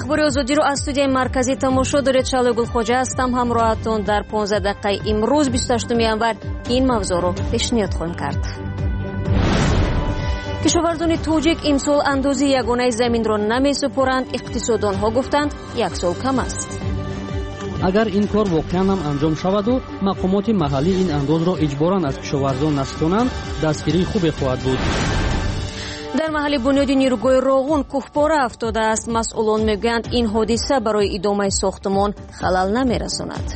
اخبار آزادی رو از استودیوی مرکزی تماشا دارید. شعله گلخواجه هستم. همراهتون در 15 دقیقه امروز 28 ینور این موضوع رو پیشنهاد خواهیم کرد. کشاورزان توجیک امسال اندازه یگانه زمین را نمی‌سپارند. اقتصاددان‌ها گفتند یک سال کم است. اگر این کار واقعا هم انجام شود و مقامات محلی این انداز را اجباراً از کشاورزان نستانند، دستگیری خوبی خواهد بود. در محل بنیاد نیروگاه راغون کوهپاره افتاده است. مسئولان میگویند این حادثه برای ادامه ساختمان خلل نمی‌رساند.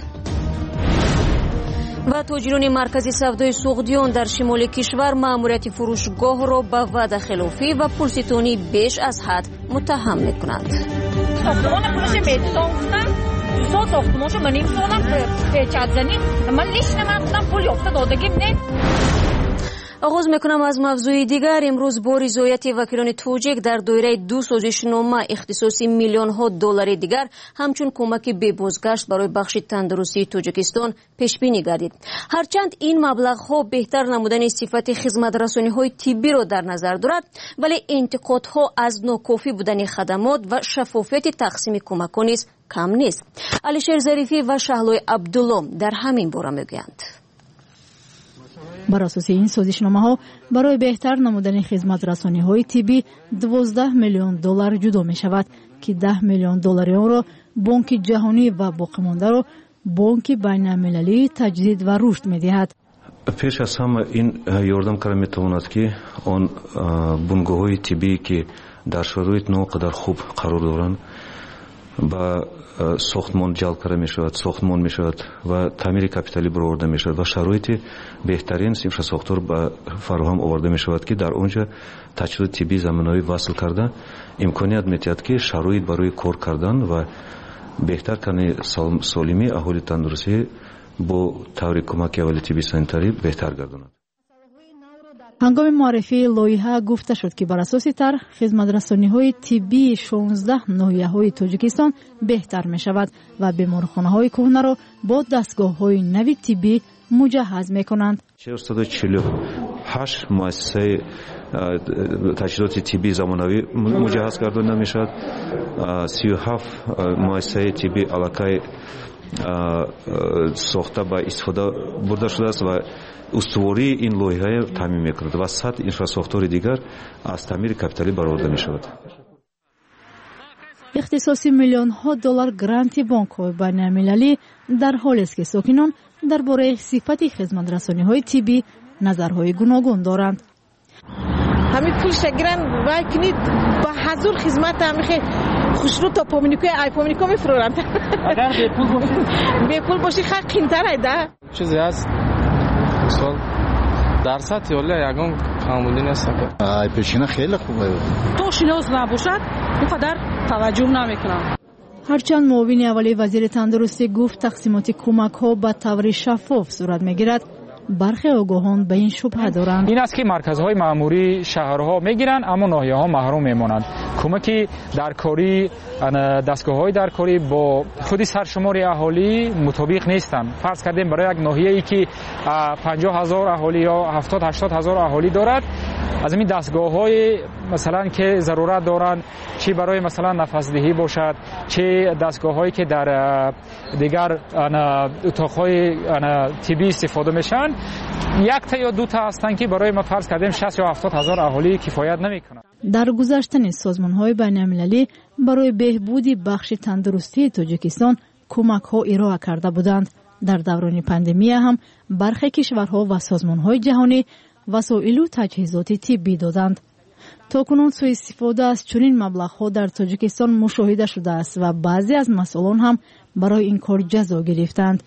و تاجران مرکز سودای سوغدیان در شمال کشور مأموریت فروشگاه را به وعده خلافی و پولستانی بیش از حد متهم می‌کنند. ساختمان پولش میتونم گفتم ساختمانشو من نمی‌تونم پیچ زنی من لیش نمی‌کنم پول یافته دادگی نه. آغاز میکنم از موضوع دیگر. امروز با رضایت وکیلان توجیک در دایره 2 سازشنامه اختصاصی میلیون ها دلار دیگر همچون کمک به بازگشت برای بخش تندرستی تاجیکستان پیش بینی گردید. هرچند این مبلغ ها بهتر نمودن صفت خدمت رسانی های طبی را در نظر دارد، ولی انتقادها از ناکافی بودن خدمات و شفافیت تقسیم کمک ها نیز کم نیست. علیشیر ظریفی و شهلای عبدالله در همین باره میگویند. بر اساس این سازشنامه ها برای بهتر نمودن خدمت رسانی های طبی 12 میلیون دلار جدا می شود که 10 میلیون دلار آن را بانک جهانی و باقی مانده را بانک بین المللی تجدید و رشد می دهد. پیش از همه این یاردم کار می تواند که آن بنگاه های طبی که در شرایط ناقدر خوب قرار دارند با ساختمان جلب کرده می شود، ساختمان می شود و تعمیر کپیتالی برآورده می شود و شرایط بهترین انفراساختور به فراهم آورده می شود که در اونجا تجهیزات طبی زمینه‌ای وصل کرده امکانیت می دهد که شرایط برای کار کردن و بهتر کردن سالمی اهالی تندرستی با طور کمک اولی طبی سانیتری بهتر گرداند. هنگام معرفی لایحه گفته شد که بر اساس طرح خدمت‌رسانی‌های طبی 16 ناحیه‌های تاجیکستان بهتر می‌شود و بیمارخانه‌های کهنه را با دستگاه‌های نوی طبی مجهز می‌کنند. 448 مؤسسه تجهیزات طبی زمانوی مجهز گردانده می‌شود. 37 مؤسسه طبی علاقه ساخته به استفاده برده شده است و استواری این لایحه تامین می‌کند و 100 انفراساختور دیگر از تعمیر کپیتالی برآورده می‌شود. اختصاصی میلیون ها دلار گرانت بانک‌های بین المللی در حالی است که ساکنان درباره صفت خدمت رسانی‌های طبی نظرهای گوناگون دارند. همین پول شگرن وای کنید با حضور خدمت همیشه خوشرو تا پامینیکوی ای پامینیکو میفروند. اگر به پول باشی خیلی قیمت‌تر ایده. چیزی هست مثال درصد یا یگان کاملی نیست. ای پیشینه خیلی خوبه. تو شناس نباشد اینقدر توجه نمیکنم. هرچند معاون اولی وزیر تندرستی گفت تقسیمات کمک‌ها به طور شفاف صورت می‌گیرد، برخی آگاهان به این شبهه دارند. این است که مرکزهای مأموری شهرها میگیرند اما ناحیه‌ها محروم میمانند. کمکی در کاری دستگاه‌های در کاری با خود سرشماری اهالی مطابق نیستند. فرض کردیم برای یک ناحیه‌ای که 50,000 اهالی یا 70-80,000 اهالی دارد، از این دستگاه‌های مثلا که ضرورت دارند، چی برای مثلا نفس‌دهی باشد، چه دستگاه‌هایی که در دیگر اتاق‌های طبی استفاده میشن، یک تا یا دو تا هستند که برای ما فرض کردیم 60 یا 70,000 اهالی کفایت نمی‌کنند. در گذشته سازمان‌های بین‌المللی برای بهبود بخش تندرستی تاجیکستان کمک‌ها ارائه کرده بودند. در دوران پاندمی هم برخی کشورها و سازمان‌های جهانی وسایل و تجهیزات طبی دادند. تاکنون سوء استفاده از چنین مبلغ‌ها در تاجیکستان مشاهده شده است و بعضی از مسئولان هم برای این کار جزا گرفتند.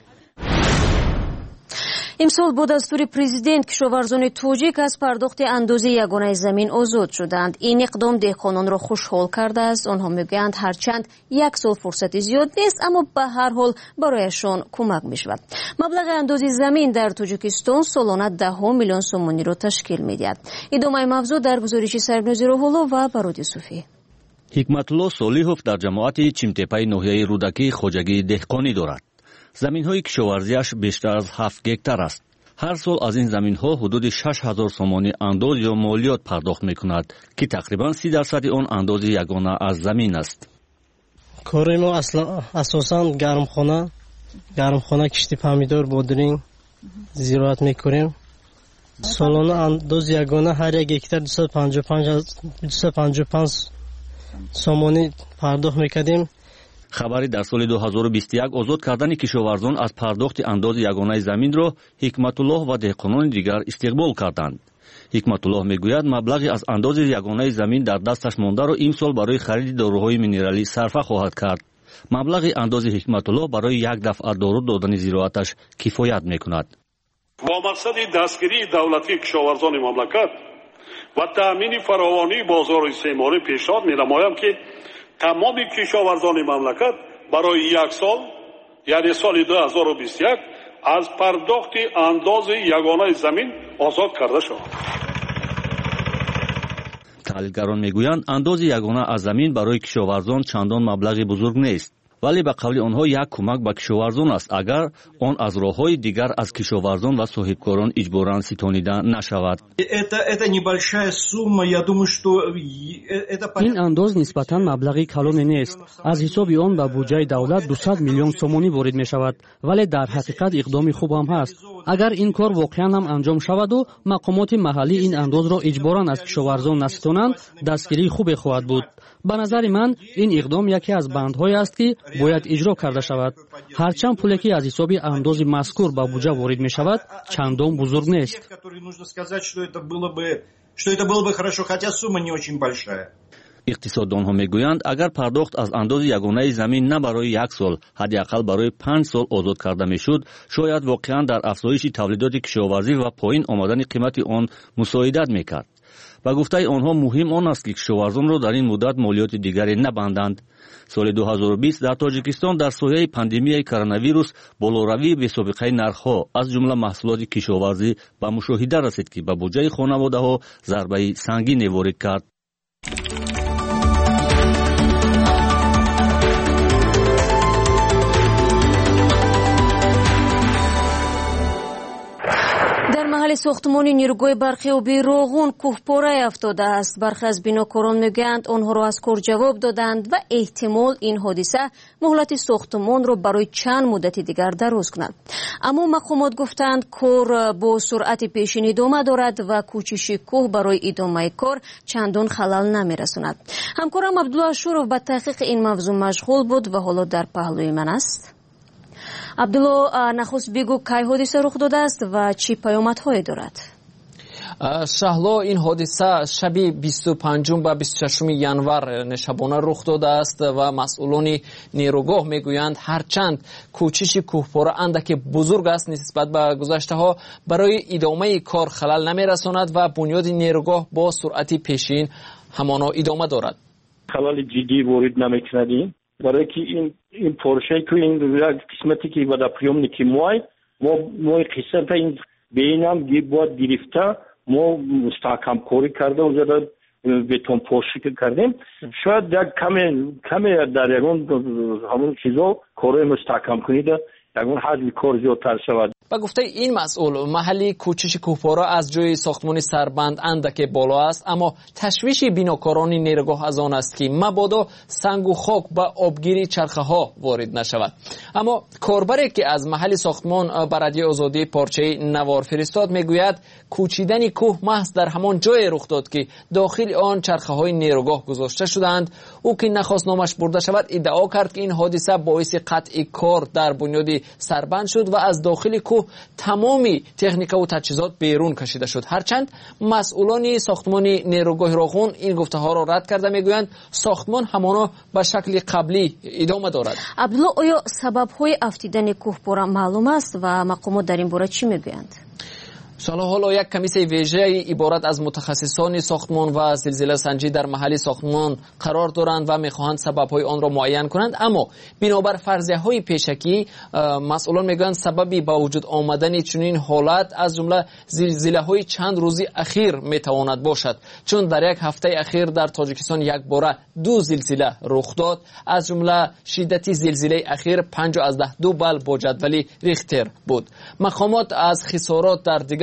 امسال با دستور پرزیدنت کشاورزان توجیک از پرداخت اندازه یگانه زمین آزاد شدند. این اقدام دهقانان را خوشحال کرده است. آنها میگویند هرچند یک سال فرصت زیاد نیست اما به هر حال برایشان کمک میشود. مبلغ اندازه زمین در تاجیکستان سالانه 10 میلیون سومانی را تشکیل میدهد. ادامه موضوع در گزارش سربنوزی روح‌الله و برود یوسفی. حکمتالله صالحов در جماعت چیمتپای ناحیه رودکی خوجگی دهقانی دارد. زمین‌های کشاورزی‌اش بیشتر از 7 گکتار است. هر سال از این زمین‌ها حدود 6,000 سومانی انداز یا مالیات پرداخت می‌کند که تقریباً 30% آن اندازه یگانه از زمین است. کاری ما اساساً گرمخانه کشتی پامیدور بودرینگ زراعت میکنیم. سالانه انداز یگانه هر یک هکتار 255 سامانی پرداخت میکردیم. خبری در سال 2021 آزاد کردن کشاورزان از پرداخت انداز یگانه زمین را حکمتالله و دهقانان دیگر استقبال کردند. حکمتالله میگوید مبلغی از انداز یگانه زمین در دستش مانده را امسال برای خرید داروهای مینرالی صرفه خواهد کرد. مبلغ انداز حکمتالله برای یک دفعه دارو دادن زراعتش کفایت میکند. با مقصد دستگیری دولتی کشاورزان مملکت و تأمین فراوانی بازار استعماری پیشنهاد می‌نمایم که تمام کشاورزان مملکت برای یک سال یعنی سال 2021 از پرداخت انداز یگانه زمین آزاد کرده شود. تحلیلگران میگویند انداز یگانه از زمین برای کشاورزان چندان مبلغ بزرگ نیست، ولی به قول آنها یک کمک به کشاورزان است اگر آن از راه‌های دیگر از کشاورزان و صاحبکاران اجباراً ستانیده نشود. این انداز نسبتاً مبلغی کلانی نیست. از حساب آن به بودجه دولت 200 میلیون سومانی وارد می شود، ولی در حقیقت اقدام خوب هم هست. اگر این کار واقعاً هم انجام شود و مقامات محلی این انداز را اجباراً از کشاورزان نستانند، دستگیری خوبی خواهد بود. به نظر من این اقدام یکی از بندهای است که باید اجرا کرده شود. هرچند پولی که از حساب انداز مذکور به بودجه وارد می شود چندان بزرگ نیست. اقتصاددانها میگویند اگر پرداخت از انداز یگانه زمین نه برای یک سال حداقل برای 5 سال آزاد کرده میشد، شاید واقعا در افزایش تولیدات کشاورزی و پایین آمدن قیمت آن مساعدت میکرد. و گفته آنها مهم آن است که کشاورزان را در این مدت مالیات دیگری نبندند. سال 2020 در تاجیکستان در سایه پاندمی کرونا ویروس بالوروی بی‌سابقه نرخ‌ها از جمله محصولات کشاورزی به مشاهده رسید که به بودجه خانواده‌ها ضربه سنگینی وارد کرد. در محل ساختمان نیروگاه برقی و بیروغون کوهپاره افتاده است. برخی از بیناکاران میگویند آنها را از کار جواب دادند و احتمال این حادثه مهلت ساختمان را برای چند مدت دیگر دراز کند. اما مقامات گفتند کار با سرعت پیشین ادامه دارد و کوشش کوه برای ادامه کار چندان خلل نمیرساند. همکارم عبدالله اشورов به تحقیق این موضوع مشغول بود و حالا در پهلوی من است. عبدالله، نخست بگو کی حادثه رخ داده است و چی پیامدهایی دارد؟ شهلا، این حادثه شب 25 و 26 ینور شبانه رخ داده است و مسئولان نیروگاه میگویند هرچند کوشش کوهپاره اندک بزرگ است نسبت به گذشته ها برای ادامه کار خلل نمیرساند و بنیاد نیروگاه با سرعت پیشین همانا ادامه دارد. خلل جدی وارد نمی‌کند برای که این پروژه که این قسمتی که بعد پریوم که ما قسمت این بینم باید گرفته ما مستحکم کاری کرده و زیاده بتون پروژه کردیم. شاید یک کمی در یکون همون چیزا کاری مستحکم کنیده یکون حجم کار زیادتر شود. و گفته این مسئول محلی کوچیش کوهپاره از جای ساختمان سربند اندک بالا است، اما تشویش بیناکاران نیروگاه از آن است که مبادا سنگ و خاک به آبگیری چرخه ها وارد نشود. اما کاربری که از محل ساختمان بر رادیو آزادی پارچه نوار فرستاد میگوید کوچیدن کوه محض در همان جای رخ داد که داخل آن چرخه های نیروگاه گذاشته شدند. او که نخواست نامش برده شود ادعا کرد که این حادثه باعث قطع کار در بنیاد سربند شد و از داخل کوه تمامی تکنیک و تجهیزات بیرون کشیده شد. هرچند مسئولان ساختمان نیروگاه راغون این گفته ها را رد کرده میگویند ساختمان همانا به شکل قبلی ادامه دارد. عبدالله، آیا سبب های افتیدن کوهپاره معلوم است و مقامات در این باره چی میگویند؟ حالا یک کمیته ویژه عبارت از متخصصان ساختمان و زلزله سنجی در محل ساختمان قرار دارند و میخواهند سبب‌های آن را معین کنند، اما بنابر فرضیه‌های پیشکی مسئولان میگویند سببی با وجود آمدن چنین حالت از جمله زلزله‌های چند روزی اخیر میتواند باشد، چون در یک هفته اخیر در تاجیکستان یک باره 2 زلزله رخ داد، از جمله شدت زلزله اخیر 5.2 بال با جدول ریختر بود. مقامات از خسارات در دیگر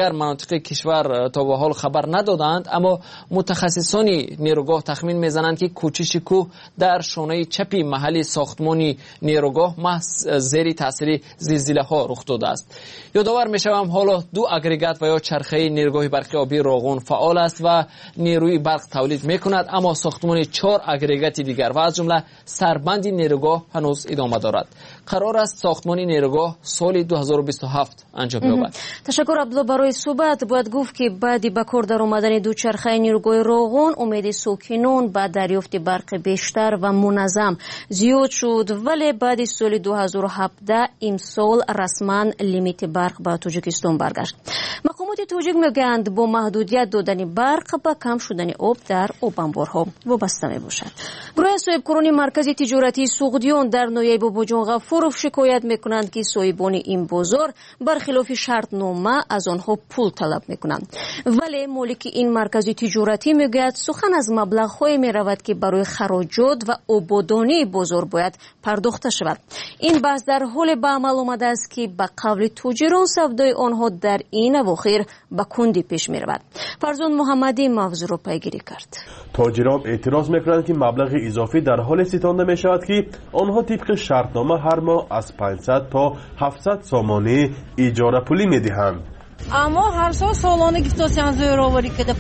دیگر مناطق کشور تا به حال خبر ندادند، اما متخصصان نیروگاه تخمین میزنند که کوچش کوه در شانه چپی محل ساختمان نیروگاه محض زیر تاثیر زلزله ها رخ داده است. یادآور میشوم حالا 2 اگریگات و یا چرخه نیروگاه برق آبی راغون فعال است و نیروی برق تولید میکند، اما ساختمان 4 اگریگات دیگر و از جمله سربند نیروگاه هنوز ادامه دارد. قرار است ساختمان نیروگاه سال 2027 انجام یابد. تشکر عبدالله برای صحبت. باید گفت که بعد به کار در آمدن دوچرخه نیروگاه راغون امید ساکنان به دریافت برق بیشتر و منظم زیاد شد، ولی بعد سال 2017 امسال رسما لیمیت برق به تاجیکستان برگشت. مقامات تاجیک میگویند با محدودیت دادن برق به کم شدن آب در آب انبارها وابسته می باشد. گروه صاحبکاران مرکز تجارتی سوغدیان در ناحیه باباجان غفورов شکایت میکنند که صاحبان این بازار برخلاف شرطنامه از آنها پول طلب میکنند، ولی مالک این مرکز تجارتی میگوید سخن از مبلغ‌های میرود که برای خراجات و آبادانی بازار باید پرداخته شود. این بحث در حال به عمل آمده است که به قول تاجران سودای آنها در این اواخر به کندی پیش میرود. فرزند محمدی موضوع را پیگیری کرد. تاجران اعتراض میکنند که مبلغ اضافی در حال ستانده می شود که آنها طبق شرطنامه هر ماه از 500 تا 700 سامانه اجاره پولی میدهند. اما هر سال سالانه گفتاسیان زور آوری که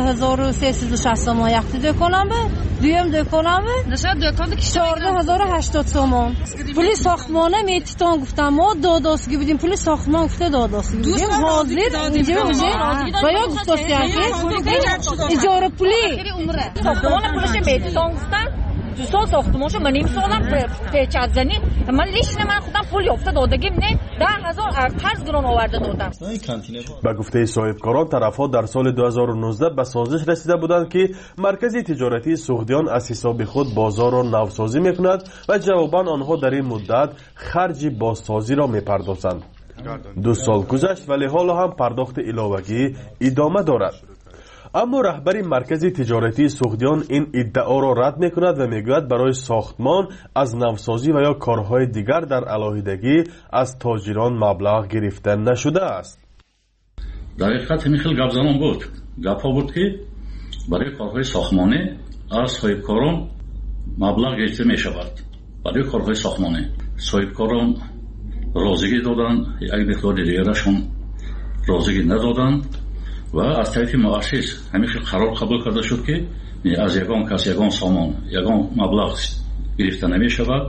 15360 سامان یختی دکنم به دویم دکنم به نشد دکان که 14080 سامان پولی ساختمانه میتیتان گفتم ما داداسگی بودیم، پولی ساختمان گفته داداسگی بودیم حاضر اینجا بشه و یا گفتاسیان اجاره پولی ساختمان پولش میتیتان گفتن دوستان ساختمانشو من این سالم پیچت زنیم من لیش من خودم پول یافته دادگیم نه 10,000 قرض گران آورده دادم. به گفته صاحبکاران طرفها در سال 2019 به سازش رسیده بودند که مرکز تجارتی سوغدیان از حساب خود بازار را نوسازی میکند و جواباً آنها در این مدت خرج بازسازی را میپردازند. 2 سال گذشت ولی حالا هم پرداخت علاوگی ادامه دارد. اما رهبر مرکز تجارتی سوغدیان این ادعا را رد میکند و میگوید برای ساختمان از نوسازی و یا کارهای دیگر در علاهیدگی از تاجران مبلغ گرفته نشده است. در حقیقت همین خیلی گپزنان بود. گپا بود که برای کارهای ساختمانی از صاحبکاران مبلغ گرفته می شود. برای کارهای ساختمانی صاحبکاران رازگی دادن، یک مقدار دیگرشون رازگی ندادن و از طرف مؤسس همیشه قرار قبول کرده شد که از یگان کس یگان سامان یگان مبلغ گرفته نمی شود.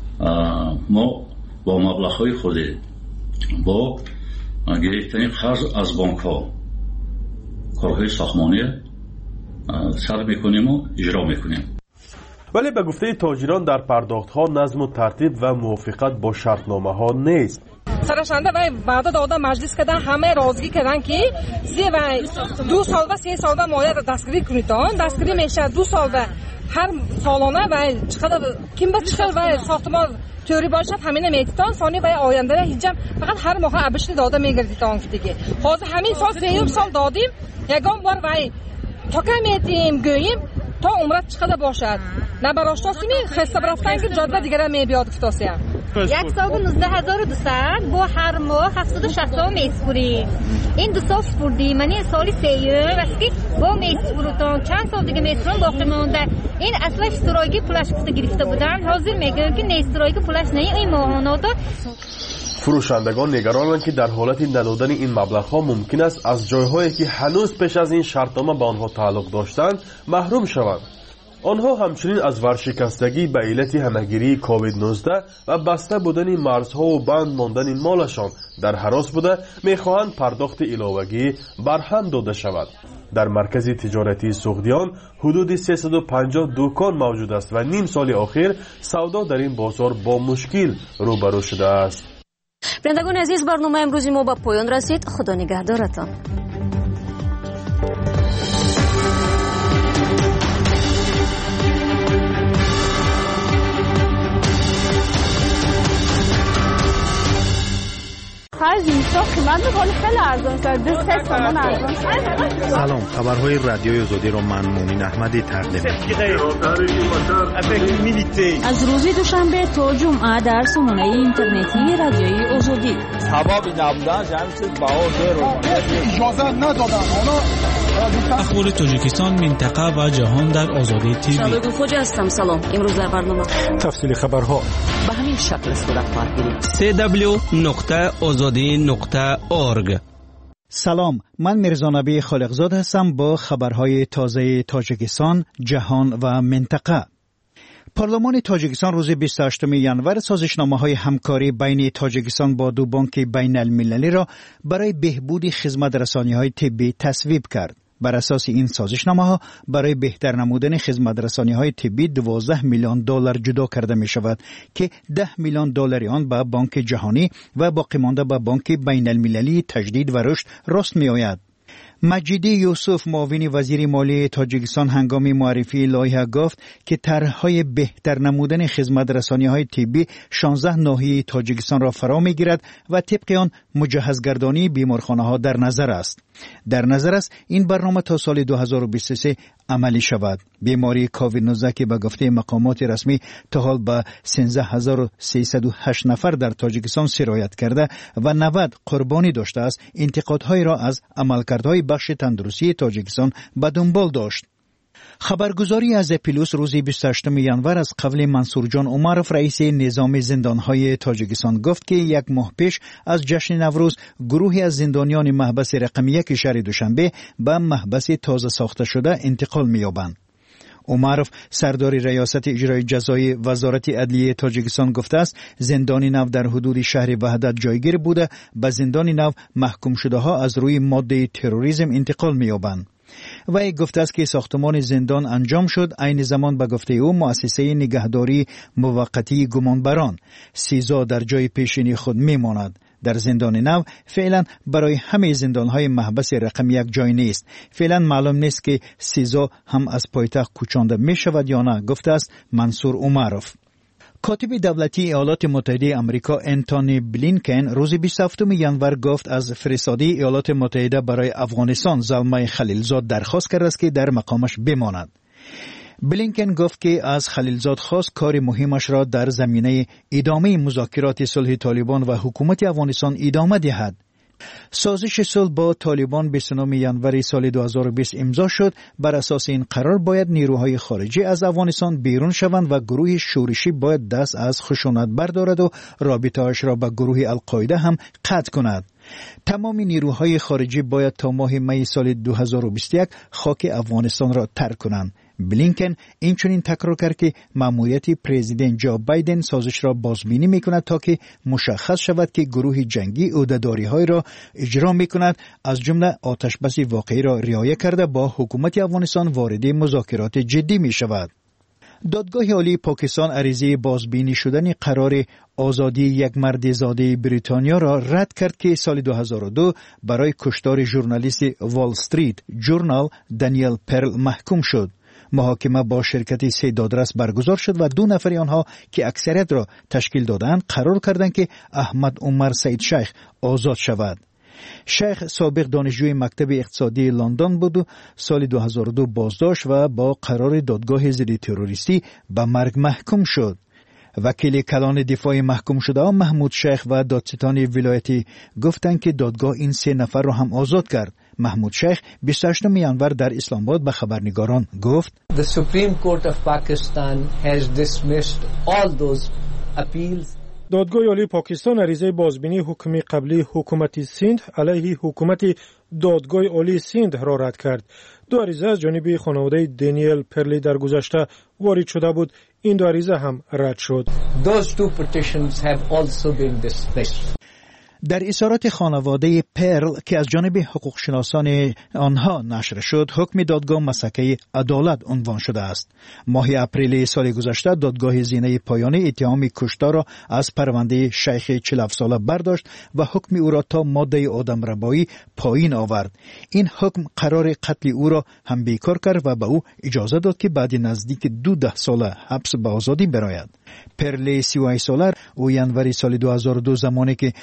ما با مبلغ های خود با گرفتن قرض از بانک ها کارهای ساختمانی سر میکنیم و اجرا میکنیم. ولی به گفته تاجران در پرداخت ها نظم و ترتیب و موافقت با شرطنامه ها نیست. سرشنده و بعد داده مجلس کردن همه رازگی کردن که 2 سال و 3 سال و مایه دستگیری کنید. دستگیری میشه 2 سال و هر سالانه و چقدر کم به چقدر و ساختمان توری باشد همین میتیتان ثانی و آینده را هیچم فقط هر ماه ابشت داده میگردیتان که دیگه حاضر همین سال 3 سال دادیم یگان بار و تا که میتیم گوییم تا عمرت چقدر باشد نه براشتاسیم خسته برفتن که جادوه دیگره میبیاد افتاسیم 1 سال و 19,200 با هر ماه 760 میسپوریم. این 2 سال سپوردیم من این سالی 3 واسه با میسپورتان چند سال دیگه میسپورم باقی مونده. این اصلا اشتراکی پولش کسته گرفته بودن حاضر میگن که نه اشتراکی پولش نه این ماهانه داد. فروشندگان نگرانند که در حالت ندادن این مبلغ‌ها ممکن است از جای‌هایی که هنوز پیش از این شرطنامه به آنها تعلق داشتند محروم شوند. آنها همچنین از ورشکستگی به علت همهگیری کووید 19 و بسته بودن مرزها و بند ماندن مالشان در هراس بوده میخواهند پرداخت علاوگی برهم داده شود. در مرکز تجارتی سوغدیان حدود 350 دکان موجود است و نیم سال اخیر سودا در این بازار با مشکل روبرو شده است. بینندگان عزیز برنامه امروزی ما به پایان رسید. خدا نگهدارتان. خرج اینجا قیمت خیلی خیلی ارزان شده. 3 تومن ارزان شده. سلام، خبرهای رادیوی آزادی رو من مومین احمدی تقدیم می‌کنم. از روز دوشنبه تا جمعه در سامانه اینترنتی رادیوی آزادی. هوا نبودن جمعیت بها اجازه ندادن. اخبار تاجیکستان، منطقه و جهان در آزادی تیوی. شبگو خوجه هستم. سلام. امروز در برنامه تفصیل خبرها به همین شکل صورت خواهد www.azadi.org. سلام، من میرزا نبی خالقزاد هستم با خبرهای تازه تاجیکستان، جهان و منطقه. پارلمان تاجیکستان روز 28 ینور سازشنامه‌های همکاری بین تاجیکستان با دو بانک بین المللی را برای بهبود خدمت رسانی‌های طبی تصویب کرد. بر اساس این سازشنامه‌ها برای بهتر نمودن خدمت رسانی‌های طبی 12 میلیون دلار جدا کرده می‌شود که 10 میلیون دلار آن به بانک جهانی و باقی مانده به بانک بین المللی تجدید و رشد راست می‌آید. مجیدی یوسف معاون وزیر مالی تاجیکستان هنگام معرفی لایحه گفت که طرح‌های بهتر نمودن خدمت رسانی‌های طبی 16 ناحیه تاجیکستان را فرا می‌گیرد و طبق آن مجهزگردانی بیمارخانه‌ها در نظر است. در نظر است این برنامه تا سال 2023 عملی شود. بیماری کووید 19 که به گفته مقامات رسمی تا حال به 13308 نفر در تاجیکستان سرایت کرده و 90 قربانی داشته است، انتقادهای را از عملکردهای بخش تندرستی تاجیکستان به دنبال داشت. خبرگزاری از پلوس روز 28 ینور از قول منصور جان عمرف رئیس نظام زندانهای تاجیکستان گفت که یک ماه پیش از جشن نوروز گروهی از زندانیان محبس رقم 1 شهر دوشنبه به محبس تازه ساخته شده انتقال می‌یابند. عمرف سردار ریاست اجرای جزای وزارت عدلیه تاجیکستان گفته است زندان نو در حدود شهر وحدت جایگیر بوده، به زندان نو محکوم شده ها از روی ماده تروریسم انتقال می‌یابند. و گفته است که ساختمان زندان انجام شد. عین زمان به گفته او مؤسسه نگهداری موقتی گمانبران سیزا در جای پیشینی خود میماند. در زندان نو فعلا برای همه زندانهای محبس رقم 1 جای نیست. فعلا معلوم نیست که سیزا هم از پایتخت کوچانده می شود یا نه، گفته است منصور عمرف. کاتب دولتی ایالات متحده آمریکا انتونی بلینکن روز 27 ینور گفت از فرستادی ایالات متحده برای افغانستان زلمه خلیلزاد درخواست کرده است که در مقامش بماند. بلینکن گفت که از خلیلزاد خواست کار مهمش را در زمینه ادامه مذاکرات صلح طالبان و حکومت افغانستان ادامه دهد. سازش صلح با طالبان 29 ینور سال 2020 امضا شد. بر اساس این قرار باید نیروهای خارجی از افغانستان بیرون شوند و گروه شورشی باید دست از خشونت بردارد و رابطه‌اش را با گروه القاعده هم قطع کند. تمام نیروهای خارجی باید تا ماه می سال 2021 خاک افغانستان را ترک کنند. بلینکن اینچنین تکرار کرد که مأموریت پرزیدنت جو بایدن سازش را بازبینی می‌کند تا که مشخص شود که گروه جنگی عهده‌داری‌های را اجرا می‌کند، از جمله آتشبس واقعی را رعایت کرده با حکومت افغانستان وارد مذاکرات جدی می‌شود. دادگاه عالی پاکستان عریضه بازبینی شدن قرار آزادی یک مرد زاده بریتانیا را رد کرد که سال 2002 برای کشتار ژورنالیست وال استریت جورنال دانیل پرل محکوم شد. محاکمه با شرکت 3 دادرس برگزار شد و 2 نفر آنها که اکثریت را تشکیل دادند قرار کردند که احمد عمر سید شیخ آزاد شود. شیخ سابق دانشجوی مکتب اقتصادی لندن بود و سال 2002 بازداشت و با قرار دادگاه ضد تروریستی به مرگ محکوم شد. وکیل کلان دفاع محکوم شده محمود شیخ و دادستان ولایتی گفتند که دادگاه این 3 نفر را هم آزاد کرد. محمود شیخ 28 ینور در اسلام آباد به خبرنگاران گفت The Supreme Court of Pakistan has dismissed all those appeals. دادگاه عالی پاکستان عریضه بازبینی حکم قبلی حکومت سیند علیه حکومت دادگاه عالی سیند را رد کرد. 2 عریضه از جانب خانواده دانیل پرلی در گذشته وارد شده بود. این 2 عریضه هم رد شد. Those 2 petitions have also been dismissed. در اظهارات خانواده پرل که از جانب حقوقشناسان آنها نشر شد، حکم دادگاه مسکه عدالت عنوان شده است. ماه اپریل سال گذشته دادگاه زینه پایانی اتهام کشتار را از پرونده شیخ 47 ساله برداشت و حکم او را تا ماده آدمربایی پایین آورد. این حکم قرار قتل او را هم بیکار کرد و به او اجازه داد که بعد نزدیک 12 ساله حبس به آزادی برآید. پرل 38 ساله او ینوری سال 2002 زمانی که با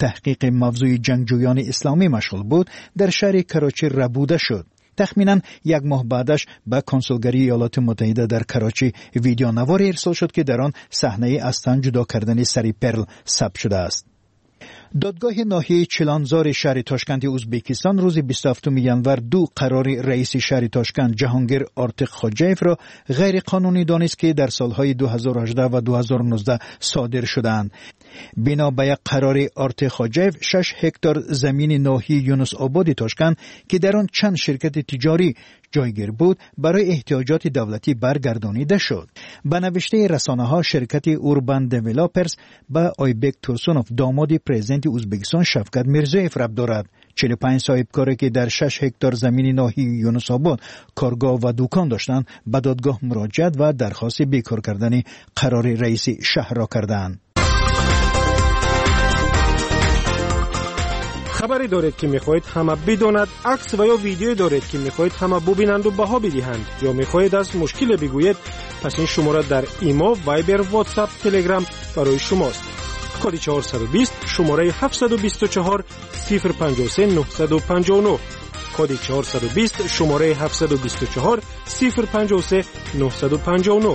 تحقیق موضوع جنگجویان اسلامی مشغول بود در شهر کراچی ربوده شد. تخمیناً یک ماه بعدش به کنسولگری ایالات متحده در کراچی ویدیو نواری ارسال شد که در آن صحنه از تن جدا کردن سری پرل ثبت شده است. دادگاه ناحیه چلانزار شهر تاشکند ازبکستان روز 27 ژانویه دو قرار رئیس شهر تاشکند جهانگیر آرتیق خوجایف را غیر قانونی دانست که در سالهای 2018 و 2019 صادر شدند. بنا به یک قرار آرتیق خوجایف 6 هکتار زمین ناحیه یونس آباد تاشکند که در آن چند شرکت تجاری جایگیر بود برای احتیاجات دولتی برگردانیده شد. به نوشته رسانه‌ها شرکت اوربان دیولپرز به آیبک تورسونوف داماد پرزیدنت ازبکستان شفقت میرزایف ربط دارد. 45 صاحبکاری که در 6 هکتار زمین ناحیه یونس آباد کارگاه و دکان داشتند به دادگاه مراجعت و درخواست بیکار کردن قرار رئیس شهر را کردند. خبری دارید که میخواهید همه بداند، عکس و یا ویدیو دارید که میخواهید همه ببینند و بها بدهند، یا میخواهید از مشکل بگویید، پس این شماره در ایما، وایبر، واتساپ، تلگرام برای شماست. کد 420 شماره 724 053 959. کد 420 شماره 724 053 959.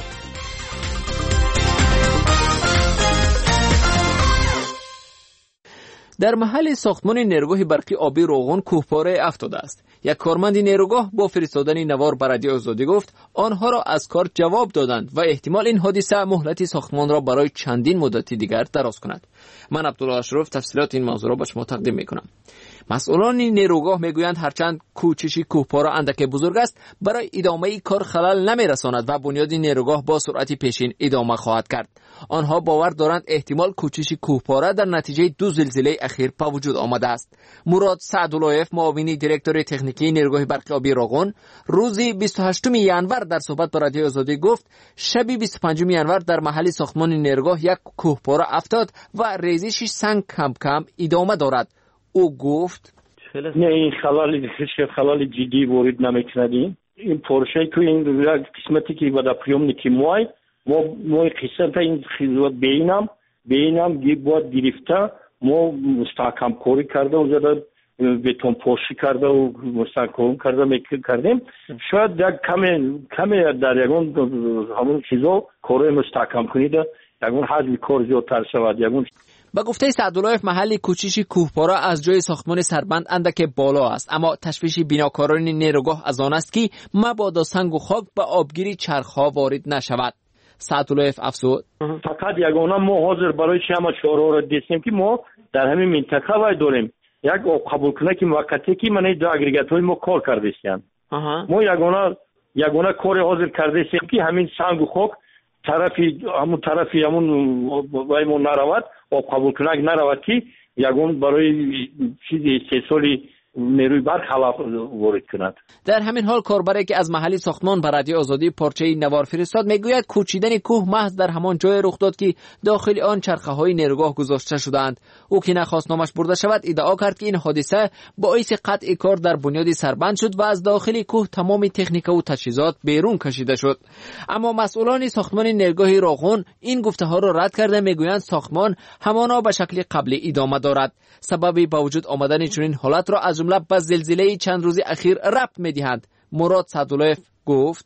در محل ساختمان نیروگاه برقی آبی روغن کوهپاره افتاده است. یک کارمند نیروگاه با فرستادن نوار به رادیو آزادی گفت آنها را از کار جواب دادند و احتمال این حادثه مهلت ساختمان را برای چندین مدت دیگر دراز کند. من عبدالله اشرف تفصیلات این موضوع را به شما تقدیم میکنم. مسئولان نیروگاه میگویند هرچند کوچشی کوهپاره اندک بزرگ است، برای ادامه کار خلل نمیرساند و بنیاد نیروگاه با سرعت پیشین ادامه خواهد کرد. آنها باور دارند احتمال کوچشی کوهپاره در نتیجه دو زلزله اخیر به وجود آمده است. مراد سعداللهیف معاون دیرکتور تکنیکی نیروگاه برقی آبی روغن روز 28 ژانویه در صحبت با رادیو آزادی گفت شب 25 ژانویه در محل ساختمان نیروگاه یک کوهپاره افتاد و ریزشش سنگ کم کم ادامه دارد. او گفت نه این خلال جدی وارد نمی‌کنیم. این پروژه که این قسمتی که بعد پریوم نکیموای ما قسمت این خدمات بینم باید گرفته ما مستحکم کاری کرده و زده بتون پوشی کرده و مستحکم کردیم. شاید یک کمی در یکون همون چیزا کاری مستحکم کنیده یکون حجم کار زیادتر شود. یکون با گفته سعداللهیف محل کوچیشی کوهپاره از جای ساختمان سربند اندک بالا است، اما تشویش بیناکاران نیروگاه از آن است که مبادا سنگ و خاک به آبگیری چرخها وارد نشود. سعداللهیف افزود فقط یگانه ما حاضر برای شما چهارراه را دستیم که ما در همین منطقه وای داریم یک آب قبول کنه که موقتی که من دو اگریگات های ما کار کرده استیم. ما یگانه کار حاضر کرده استیم که همین سنگ و خاک طرفی همون وای ما نرود، آب قبول کنه نرود که یگان برای چیزی استحصالی نیروی برق خلاف وارد کند. در همین حال کاربری که از محلی ساختمان به رادیو آزادی پارچه نوار فرستاد میگوید کوچیدن کوه محض در همان جای رخ داد که داخل آن چرخه های نیروگاه گذاشته شدند. او که نخواست نامش برده شود ادعا کرد که این حادثه باعث قطع کار در بنیاد سربند شد و از داخل کوه تمام تکنیک و تجهیزات بیرون کشیده شد. اما مسئولان ساختمان نیروگاه روغن این گفته ها را رد کرده میگویند ساختمان همانا به شکل قبلی ادامه دارد. سبب با وجود آمدن چنین حالت را از جمله به زلزله چند روز اخیر ربط می‌دهند. مراد سعداللهیف گفت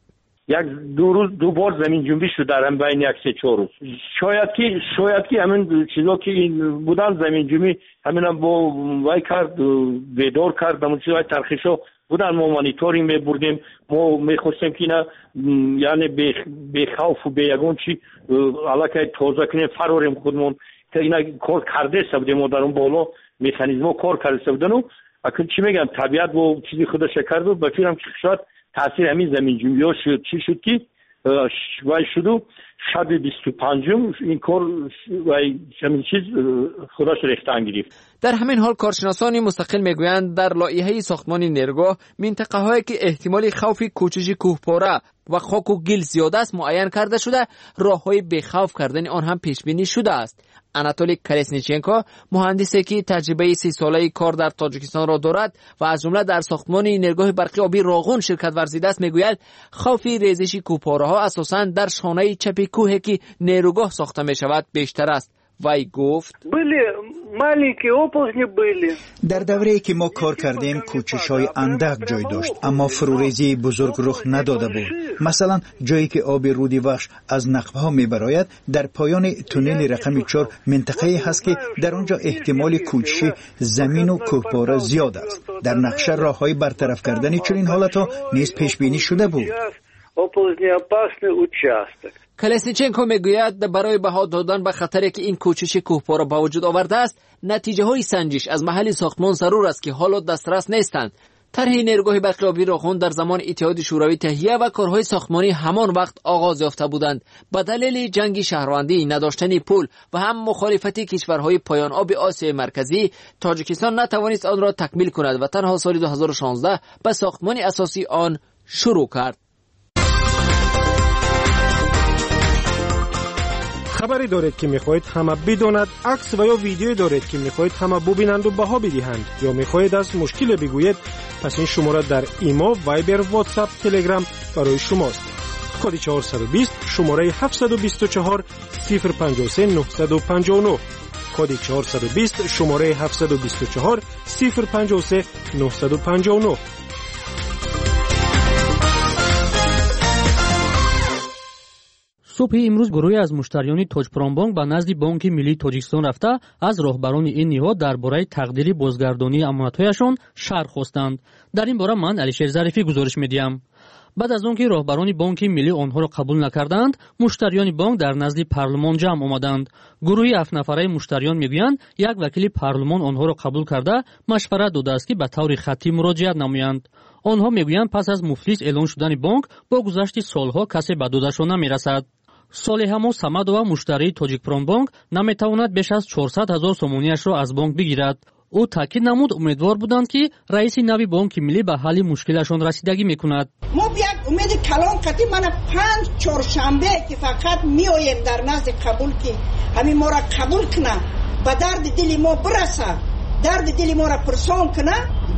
دو بار زمین جنبش شد در هم بین یک 3-4 روز. شاید که همین چیزا که این بودن زمین جنبی همین با وای کرد بیدار کرد همون چیزای ترخیشا بودن. ما مانیتورینگ می‌بردیم، ما می‌خواستیم که نه یعنی به خوف و به یگون چی علاقه تازه کنیم فراریم خودمون که اینا کار کرده سبودیم ما در اون بالا مکانیزم کار کرده بودن و اکنون چی میگم طبیعت با چیزی خودش کرد و بچورم که شاید تاثیر همین زمین جنبی ها شد. چی شد که وای شد و شب 25م این کار وای همین چیز خودش ریختن گرفت. در همین حال کارشناسانی مستقل میگویند در لایحه ساختمان نیروگاه منطقه هایی که احتمال خوف کوچش کوهپاره و خاک و گل زیاد است معین کرده شده، راههای بخوف کردن آن هم پیش بینی شده است. آناتولی کلسنیچنکو مهندسی که تجربه 30 ساله کار در تاجیکستان را دارد و از جمله در ساختمان نیروگاه برقی آبی روغن شرکت ورزیده است میگوید خوف ریزش کوهپاره ها اساساً در شانه چپ کوهی که نیروگاه ساخته می شود بیشتر است وی گفت در دوره‌ای که ما کار کردیم کوچش‌های اندک جای داشت، اما فروریزی بزرگ رخ نداده بود. مثلا جایی که آب رودیوخش از نقبه‌ها می‌براید، در پایان تونل رقم 4 منطقه‌ای هست که در آنجا احتمال کوچشی زمین و کوهپاره زیاد است. در نقشه راه‌های برطرف کردن چنین حالت‌ها نیز پیش بینی شده بود. کلسنیچنکو میگوید برای بها دادن به خطری که این کوچش کوهپاره به وجود آورده است، نتیجه های سنجش از محل ساختمان ضرور است که حالا دسترس نیستند. طرح نیروگاه برقیابی راهان در زمان اتحاد شوروی تهیه و کارهای ساختمانی همان وقت آغاز یافته بودند. به دلیل جنگ شهروندی، نداشتن پول و هم مخالفت کشورهای پایان آب آسیای مرکزی، تاجیکستان نتوانست آن را تکمیل کند و تنها سال 2016 به ساختمان اساسی آن شروع کرد. خبری دارید که میخواهید همه بداند، عکس و یا ویدیویی دارید که میخواهید همه ببینند و بها بدهند، یا میخواهید از مشکل بگویید، پس این شماره در ایما، وایبر، واتساپ، تلگرام برای شماست. کد 420 شماره 724 053 959. کد 420 شماره 724 053 959. صبح امروز گروهی از مشتریان توجپرامبانک به نزد بانک ملی تاجیکستان رفته از راهبران این نهاد درباره تقدیر بازگردانی امانت‌هایشان شرح خواستند. در این باره من علیشیر ظریفی گزارش می‌دهم. بعد از آنکه راهبران بانک ملی آنها را قبول نکردند، مشتریان بانک در نزد پارلمان جمع آمدند. گروهی 7 نفره مشتریان میگویند یک وکیل پارلمان آنها را قبول کرده مشورت داده است که به طور خطی مراجعت نمایند. آنها میگویند پس از مفلس اعلان شدن بانک با گذشت سالها کسی به دادشان نمیرسد. صالح Самадова مشتری توجیکپرامبانک نمیتواند بیش از 400,000 سومونیش را از بانک بگیرد. او تاکید نمود امیدوار بودند که رئیس نوی بانک ملی به حل مشکلشان رسیدگی میکند. ما یک امید کلان قطعی من 5 چهارشنبه که فقط میآیم در نزد قبول که همین ما را قبول کنه، به درد دل ما برسه، درد دل ما را پرسان کنه.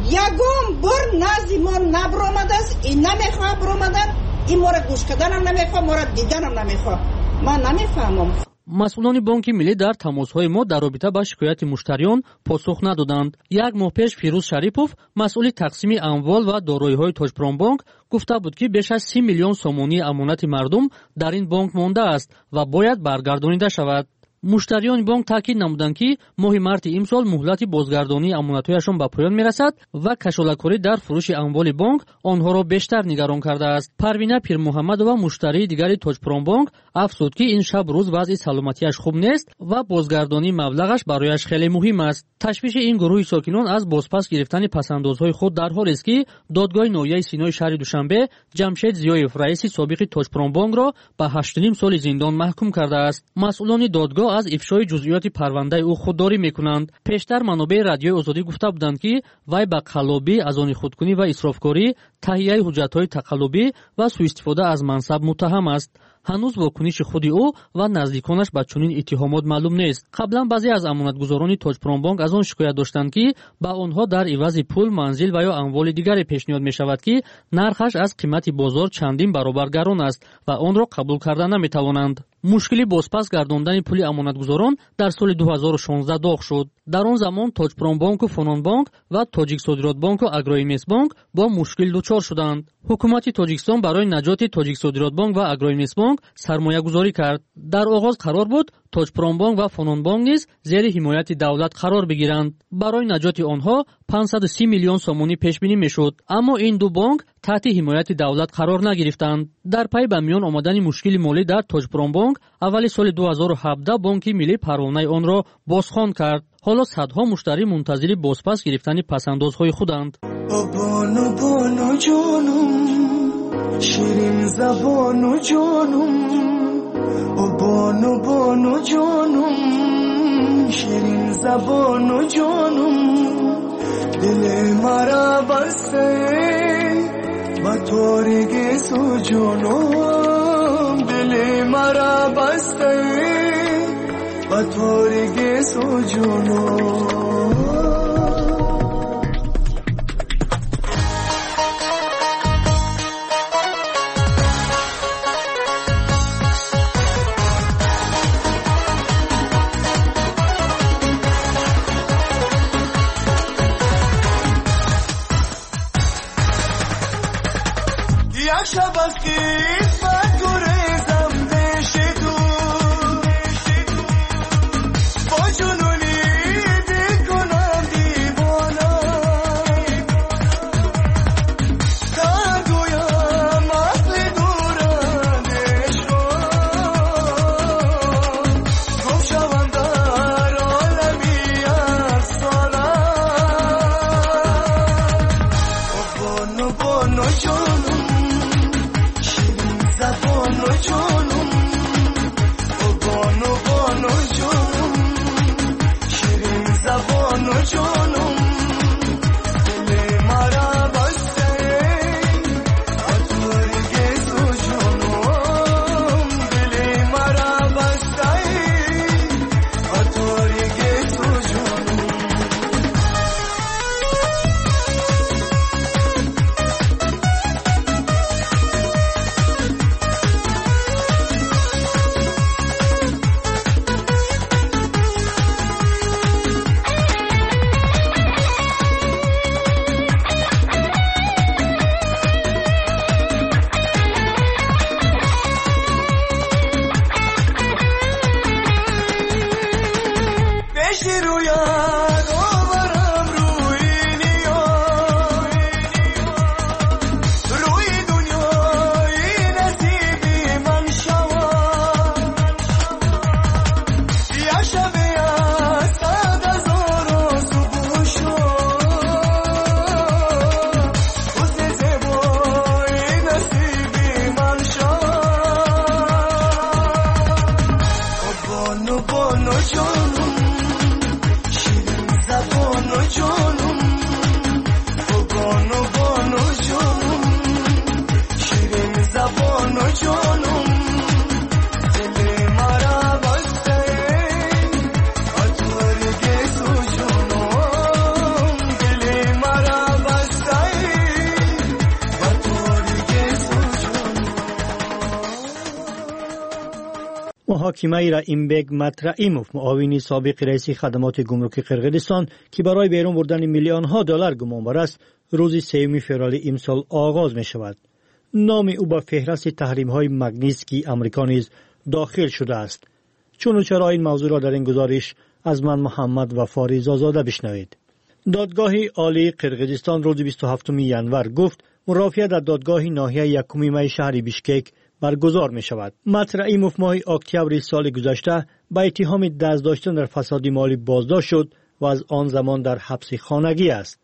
یگام بر نزد ما نبرآمده است، این نمیخواه برآمدن، این ما را گوش کردنم نمیخواه، ما را دیدنم نمیخواه. من نمیفهمم. مسئولان بانک ملی در تماس‌های ما در رابطه با شکایت مشتریان پاسخ ندادند. یک ماه پیش فیروز شریپوف مسئول تقسیم اموال و دارایی‌های توجپرامبانک گفته بود که بیش از 30 میلیون سومونی امانت مردم در این بانک مانده است و باید برگردانیده شود. مشتریان بانک تاکید نمودند که ماه مارت امسال مهلت بازگردانی امانت‌هایشان به پایان میرسد و کشالتکاری در فروش اموال بانک آنها را بیشتر نگران کرده است. پروینه پیرمحمدова مشتری دیگری توجپرامبانک افزود که این شب روز وضع سلامتیش خوب نیست و بازگردانی مبلغش برایش خیلی مهم است. تشویش این گروه ساکنان از بازپس گرفتن پسندازهای خود در حالی است که دادگاه ناحیه سینای شهر دوشنبه جمشید زیایف رئیس سابق توجپرامبانک را به 8.5 سال زندان محکوم کرده است. مسئولان دادگاه از افشای جزئیات پرونده او خودداری میکنند. پیشتر منابع رادیوی آزادی گفته بودند که وی به قلابی، از آن خودکنی و اسرافکاری، تهیه حجت‌های تقلبی و سوء استفاده از منصب متهم است. هنوز واکنش خود او و نزدیکانش به چنین اتهامات معلوم نیست. قبلا بعضی از امانتگزاران توجپرامبانک از آن شکایت داشتند که به آنها در عوض پول، منزل و یا اموال دیگری پیشنهاد می شود که نرخش از قیمت بازار چندین برابر گران است و آن را قبول کردن نمی توانند. مشکلی بازپس گرداندن پول امانتگزاران در سال 2016 داغ شد. در آن زمان توجپرامبانک و فنونبانک و تاجیک صادرات بانک و اگروینوستبانک با مشکل دچار شدند. حکومت تاجیکستان برای نجات تاجیک صادرات بانک و اگروینوستبانک سرمایه گذاری کرد. در آغاز قرار بود توجپرامبانک و فنونبانک نیز زیر حمایت دولت قرار بگیرند. برای نجات آنها 530 میلیون سومونی پیش بینی میشد، اما این دو بانک تحت حمایت دولت قرار نگرفتند. در پی به میان آمدن مشکل مالی در توجپرامبانک اول سال 2017 بانک ملی پروانه آن را بازخوان کرد. حالا صدها مشتری منتظر بازپس گرفتن پسندازهای خودند. بانو بانو جانم، شیرین زبانو جانم، بانو بانو جانم، شیرین زبانو جانم، دل مرا بسته با تارگی سو جانم، دل مرا بسته با تارگی سو جانم. محاکمه رائیمبگ مترائیموف معاون سابق رئیس خدمات گمرکی قرقیزستان که برای بیرون بردن میلیون ها دلار گمانبر است روز 3 فوریه امسال آغاز می شود. نام او به فهرست تحریم های مگنیتسکی آمریکا نیز داخل شده است. چون و چرا این موضوع را در این گزارش از من محمد وفاری زازاده بشنوید. دادگاه عالی قرقیزستان روز 27 ژانویه گفت مرافعه در دادگاه ناحیه یکم می شهر بیشکک برگزار می شود. مترائیموف ماه اکتبر سال گذشته به اتهام دست داشتن در فساد مالی بازداشت شد و از آن زمان در حبس خانگی است.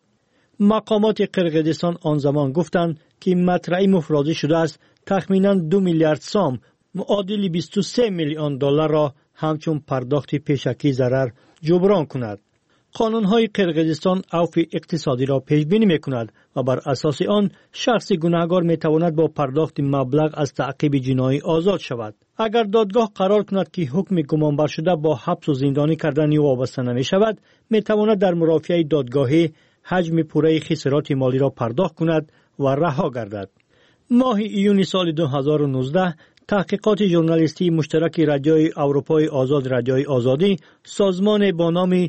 مقامات قرقیزستان آن زمان گفتند که مترائیموف راضی شده است تخمینا 2 میلیارد سام معادل 23 میلیون دلار را همچون پرداخت پیشکی ضرر جبران کند. قانون‌های قرقیزستان عفو اقتصادی را پیش بینی می‌کند و بر اساس آن شخص گناهکار می‌تواند با پرداخت مبلغ از تعقیب جنایی آزاد شود. اگر دادگاه قرار کند که حکم گمانبر شده با حبس و زندانی کردن او وابسته نمی‌شود، می‌تواند در مرافعه دادگاهی حجم پوره خسارات مالی را پرداخت کند و رها گردد. ماه ایون سال 2019 تحقیقات ژورنالیستی مشترک رادیوی اروپای آزاد رادیوی آزادی سازمان با نام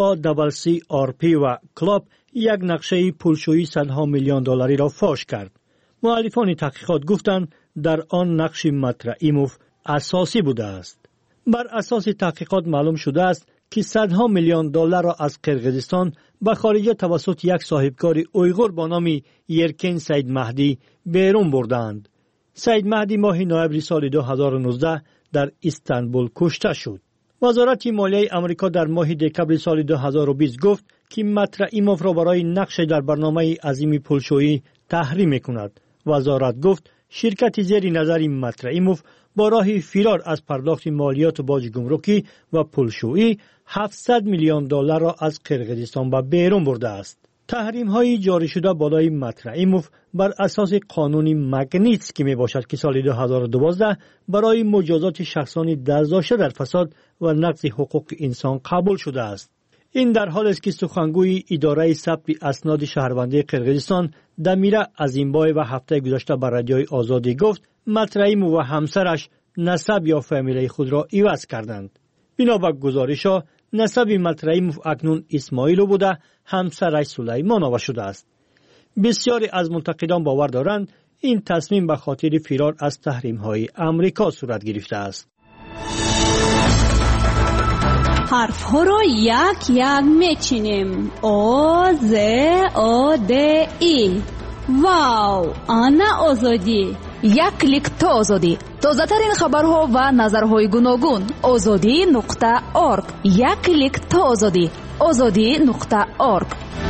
ACCRP و کلاب یک نقشه پولشویی صدها میلیون دلاری را فاش کرد. مؤلفان تحقیقات گفتند در آن نقش مترائیموف اساسی بوده است. بر اساس تحقیقات معلوم شده است که صدها میلیون دلار را از قرقیزستان به خارج توسط یک صاحبکار اویغور با نام یرکن سید مهدی بیرون بردند. سید مهدی ماه نوامبر سال 2019 در استانبول کشته شد. وزارت مالیه آمریکا در ماه دکبر سال 2020 گفت که مترائیموف را برای نقش در برنامه عظیم پولشویی تحریم می‌کند. وزارت گفت شرکت زیر نظر مترائیموف با راه فرار از پرداخت مالیات و باج گمرکی و پولشویی 700 میلیون دلار را از قرقیزستان به بیرون برده است. تحریم های جاری شده بالای مترائیموف بر اساس قانون مگنیتسکی می باشد که سال 2012 برای مجازات شخصانی دست داشته در فساد و نقض حقوق انسان قبول شده است. این در حالی است که سخنگوی اداره ثبت اسناد شهروندی قرقیزستان دمیره عظیمبای و هفته گذشته بر رادیوی آزادی گفت مترائیموف و همسرش نسب یا فامیله خود را عوض کردند. بنابر گزارش‌ها نسب مترائیموف اکنون اسماعیل بوده، همسرش سلیمان شده است. بسیاری از منتقدان باور دارند این تصمیم به خاطر فرار از تحریم‌های آمریکا صورت گرفته است. حرف‌ها را یک یک میچینیم. آ ز آ د ای. واو، آنا آزادی. یک کلیک تا آزادی. تازه‌ترین خبرها و نظرهای گوناگون. azadi.org. یک کلیک تا آزادی. azadi.org.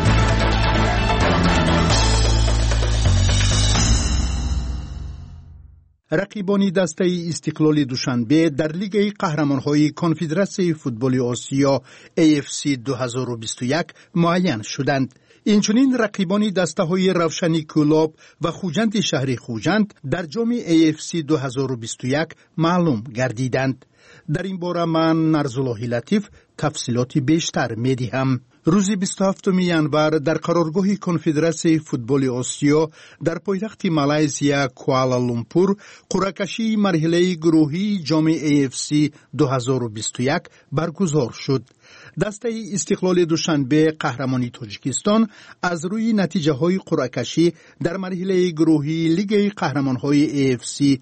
رقیبان دسته استقلال دوشنبه در لیگ قهرمان‌های کنفدراسیون فوتبال آسیا AFC 2021 معین شدند. اینچنین رقیبان دسته‌های روشنی کلاب و خوجند شهر خوجند در جام AFC 2021 معلوم گردیدند. در این باره من نرزالله لطیف تفصیلات بیشتر می‌دهم. روز 27 ینور در قرارگاه کنفدراسیون فوتبال آسیا در پایتخت مالایزیا کوالالامپور قرعه‌کشی مرحله گروهی جام AFC 2021 برگزار شد. دسته استقلال دوشنبه قهرمانی تاجیکستان از روی نتیجه های قرعه‌کشی در مرحله گروهی لیگ قهرمان‌های AFC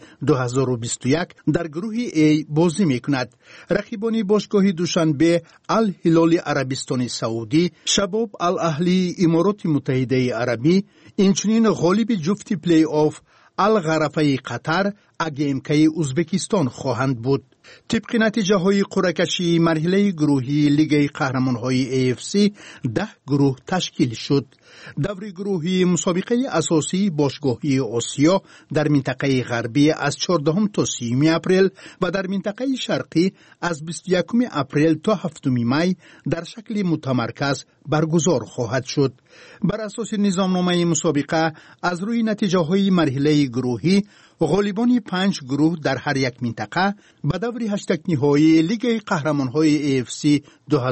2021 در گروه A بازی می‌کند. رقیبان باشگاه دوشنبه الهلال عربستان سعودی، شباب الاهلی امارات متحده عربی، اینچنین غالب جفت پلی آف الغرفه قطر AGMK ازبکستان خواهند بود. طبق نتیجه های قرعه‌کشی مرحله گروهی لیگ قهرمان‌های AFC 10 گروه تشکیل شد. دور گروهی مسابقه اساسی باشگاهی آسیا در منطقه غربی از 14 تا 30 اپریل و در منطقه شرقی از 21 اپریل تا 7 می در شکل متمرکز برگزار خواهد شد. بر اساس نظامنامه مسابقه از روی نتیجه های مرحله گروهی غالبان 5 گروه در هر یک منطقه به دور هشتگ نهایی لیگ قهرمان‌های AFC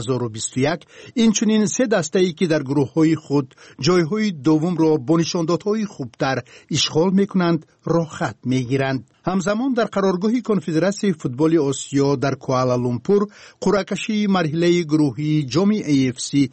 2021 اینچنین 3 دسته‌ای که در گروه‌های خود جای‌های دوم را با نشاندادهای خوبتر اشغال می‌کنند را خط می‌گیرند. همزمان در قرارگاه کنفدراسیون فوتبال آسیا در کوالالامپور قرعه‌کشی مرحله گروهی جام AFC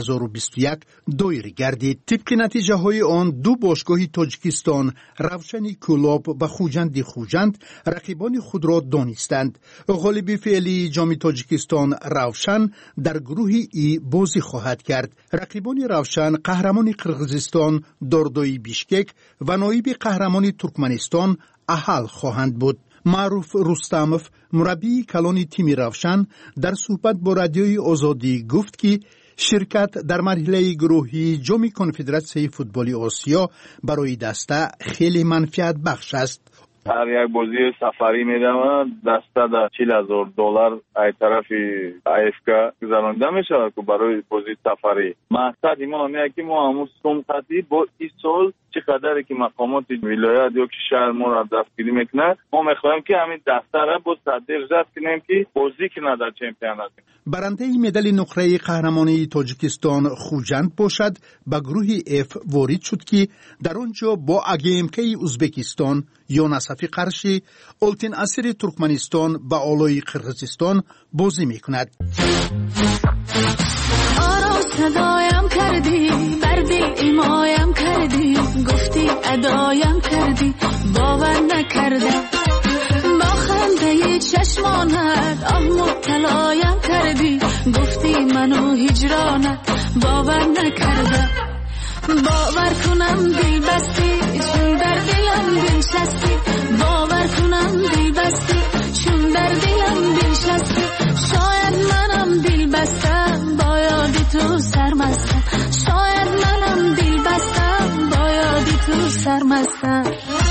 2021 دایر گردید. طبق نتیجه های آن 2 باشگاه تاجیکستان روشنی کلاب و خوجند رقیبان خود را دانستند. غالب فعلی جام تاجیکستان روشن در گروه ای بازی خواهد کرد. رقیبان روشن قهرمان قرقیزستان داردای بیشکک و نایب قهرمان ترکمنستان احل خواهند بود. معروف رستموف مربی کلان تیم روشن در صحبت با رادیوی آزادی گفت که شرکت در مرحله گروهی جام کنفدراسیون فوتبال آسیا برای دسته خیلی منفعت بخش است. هر یک بازی سفری میدم دسته در $40,000 از طرف AFK گذرانده میشه که برای بازی سفری. مقصد ما همه که ما همون سمقتی با این سال چقدر که مقامات ولایت یا شهر ما را دستگیری میکنه ما میخوایم که همین دسته را با صدر رد کنیم که بازی کنه در چمپیونات. برنده مدال نقره قهرمانی تاجیکستان خوجند باشد به گروه F وارد شد که در آنجا با AGMK ازبکستان، یونسفی قرشی، التین اسیر ترکمنستان و آلای قرقیزستان بازی میکند. صدایم کردی بردی ایمایم کردی گفتی ادایم کردی باور نکردم با خنده چشمانت آه مبتلایم کردی گفتی منو هجرانت باور نکردم باور کنم دل بستی چون در دلم بنشستی باور کنم دل بستی چون در دلم بنشستی شاید منم دل بستم با یادی تو سرمستم شاید منم دل بستم با یادی تو سرمستم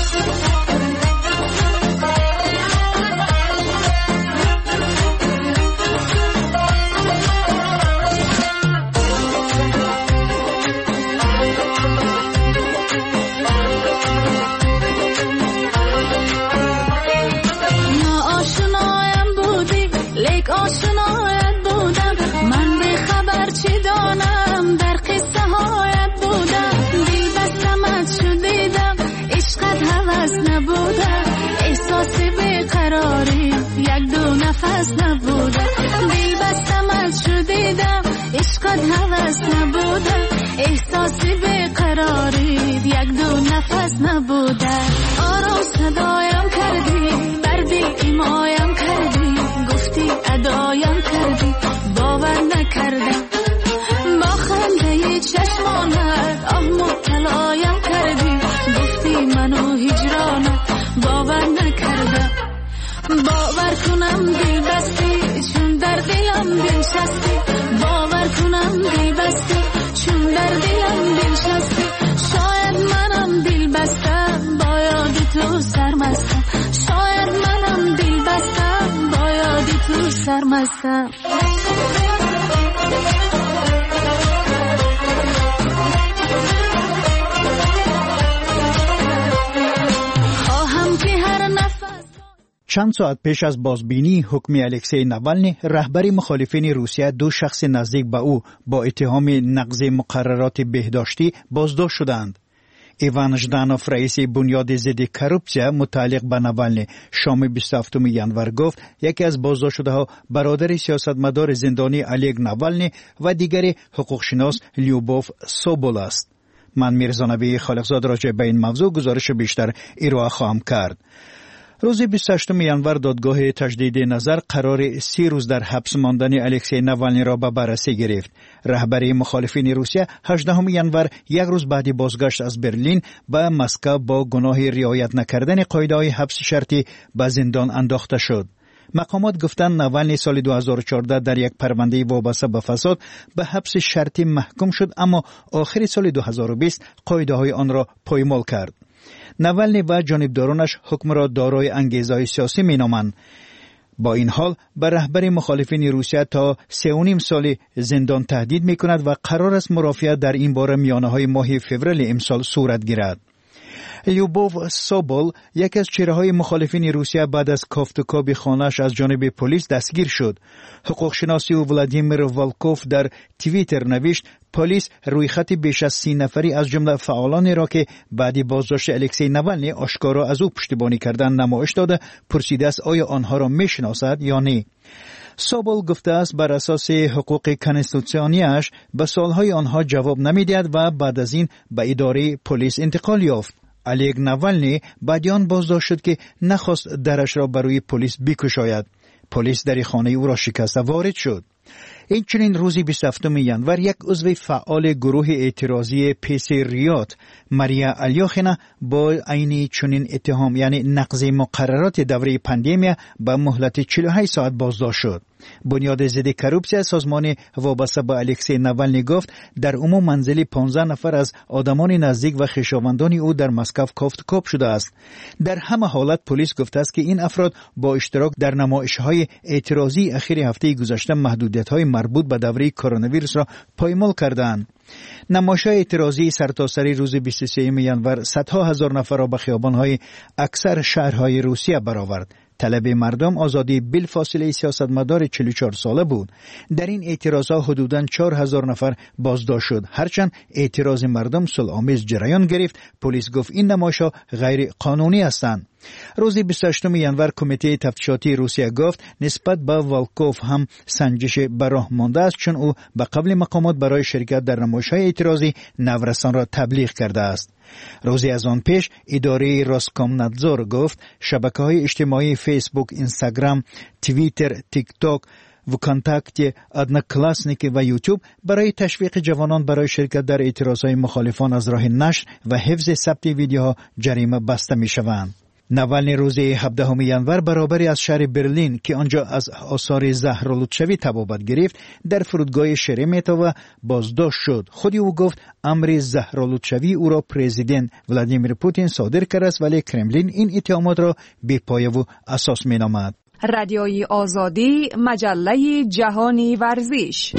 نفس نبوده دل بستم از شو دیدم عشقت هوس نبوده احساسی به قراری یک دو نفس نبوده کنم دل بستی چون در دلم بنشستی باور کنم دل بستی چون در دلم بنشستی شاید منم دل بستم با یاد تو سرمستم شاید منم دل بستم با یاد تو سرمستم چند ساعت پیش از بازبینی حکم الکسی ناوالنی رهبر مخالفین روسیه دو شخص نزدیک به او با اتهام نقض مقررات بهداشتی بازداشت شدند. ایوان ژدانوف رئیس بنیاد ضد کروپسیا متعلق به ناوالنی شام 27 ژانویه گفت یکی از بازداشت شده ها برادر سیاستمدار زندانی الگ ناوالنی و دیگری حقوقشناس لیوبوف سوبول است. من میرزا نبی خالقزاد راجع به این موضوع گزارش بیشتر ارائه خواهم کرد. روز 28 ژانویه دادگاه تجدید نظر قرار 3 روز در حبس ماندن الکسی ناوالنی را به بررسی گرفت. رهبر مخالفین روسیه 18 ژانویه یک روز بعد بازگشت از برلین به مسکو با گناه رعایت نکردن قاعده‌های حبس شرطی به زندان انداخته شد. مقامات گفتند ناوالنی سال 2014 در یک پرونده وابسته به فساد به حبس شرطی محکوم شد اما آخر سال 2020 قاعده‌های آن را پایمال کرد. ناوالنی و جانبدارانش حکم را دارای انگیزه‌های سیاسی می‌نامند. با این حال به رهبر مخالفین روسیه تا 3.5 سال زندان تهدید می‌کند و قرار است مرافعه در این باره میانه‌های ماه فوریه امسال صورت گیرد. لیوبوف سوبول یکی از چهره‌های مخالفین روسیه بعد از کافتوکاب خانه‌اش از جانب پلیس دستگیر شد. حقوقشناسی و ولادیمیر والکوف در توییتر نوشت پلیس روی خط بیش از 30 نفری از جمله فعالانی را که بعد بازداشت الکسی ناوالنی آشکارا از او پشتیبانی کردن نمایش داده پرسیده است آیا آنها را میشناسد یا نه. سوبول گفته است بر اساس حقوق کنستیتوسیونیش به سوالهای آنها جواب نمیدهد و بعد از این به اداره پلیس انتقال یافت. الگ ناوالنی بعد آن بازداشت شد که نخواست درش را برای پلیس بکشاید. پلیس در خانه او را شکسته وارد شد. این چنین روزی 27 ژانویه یک عضو فعال گروه اعتراضی پیس ریات ماریا الیاخینا با عین چنین اتهام یعنی نقض مقررات دوره پاندمی به مهلت 48 ساعت بازداشت شد. بنیاد ضد کروپسیا سازمان وابسته به الکسی ناوالنی گفت در عموم منزل 15 نفر از آدمان نزدیک و خویشاوندان او در مسکو کافتوکاب شده است. در همه حالت پلیس گفته است که این افراد با اشتراک در نمایش‌های اعتراضی اخیر هفته گذشته محدودیت‌های مربوط به دوره کرونا ویروس را پایمال کردند. نمایش‌های اعتراضی سرتاسر روز 23 ژانویه صدها هزار نفر را به خیابان‌های اکثر شهرهای روسیه برآورد. طلب مردم آزادی بلافاصله سیاستمدار 44 ساله بود. در این اعتراضها حدوداً 4000 نفر بازداشت شد. هرچند اعتراض مردم صلح‌آمیز جریان گرفت، پلیس گفت این نمایش‌ها غیر قانونی هستند. روز 28 ژانویه کمیته تفتیشاتی روسیه گفت نسبت به والکوف هم سنجش به راه مانده است چون او به قبل مقامات برای شرکت در نمایش‌های اعتراضی نورسان را تبلیغ کرده است. روزی از آن پیش اداره روسکومنادزور گفت شبکه‌های اجتماعی فیسبوک، اینستاگرام، توییتر، تیک تاک و کانتاکت ادناکلاسنیک و یوتیوب برای تشویق جوانان برای شرکت در اعتراضهای مخالفان از راه نشر و حفظ ثبت ویدیوها جریمه بسته می‌شوند. ناوالنی روز 17 ژانویه برابری از شهر برلین که آنجا از آثار زهرالودشوی تبابت گرفت در فرودگاه شرمتوو بازداشت شد. خود او گفت امر زهرالودشوی او را پرزیدنت ولادیمیر پوتین صادر کرده است ولی کرملین این اتهامات را بی‌پایه و اساس می‌نامد. رادیوی آزادی، مجله جهانی ورزش.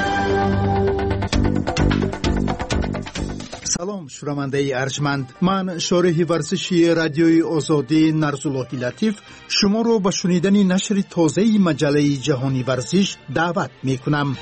سلام شنونده ارجمند، من شارح ورزشی رادیوی آزادی نرزاللهی لطیف شما رو به شنیدن نشر تازه مجله جهانی ورزش دعوت می کنم.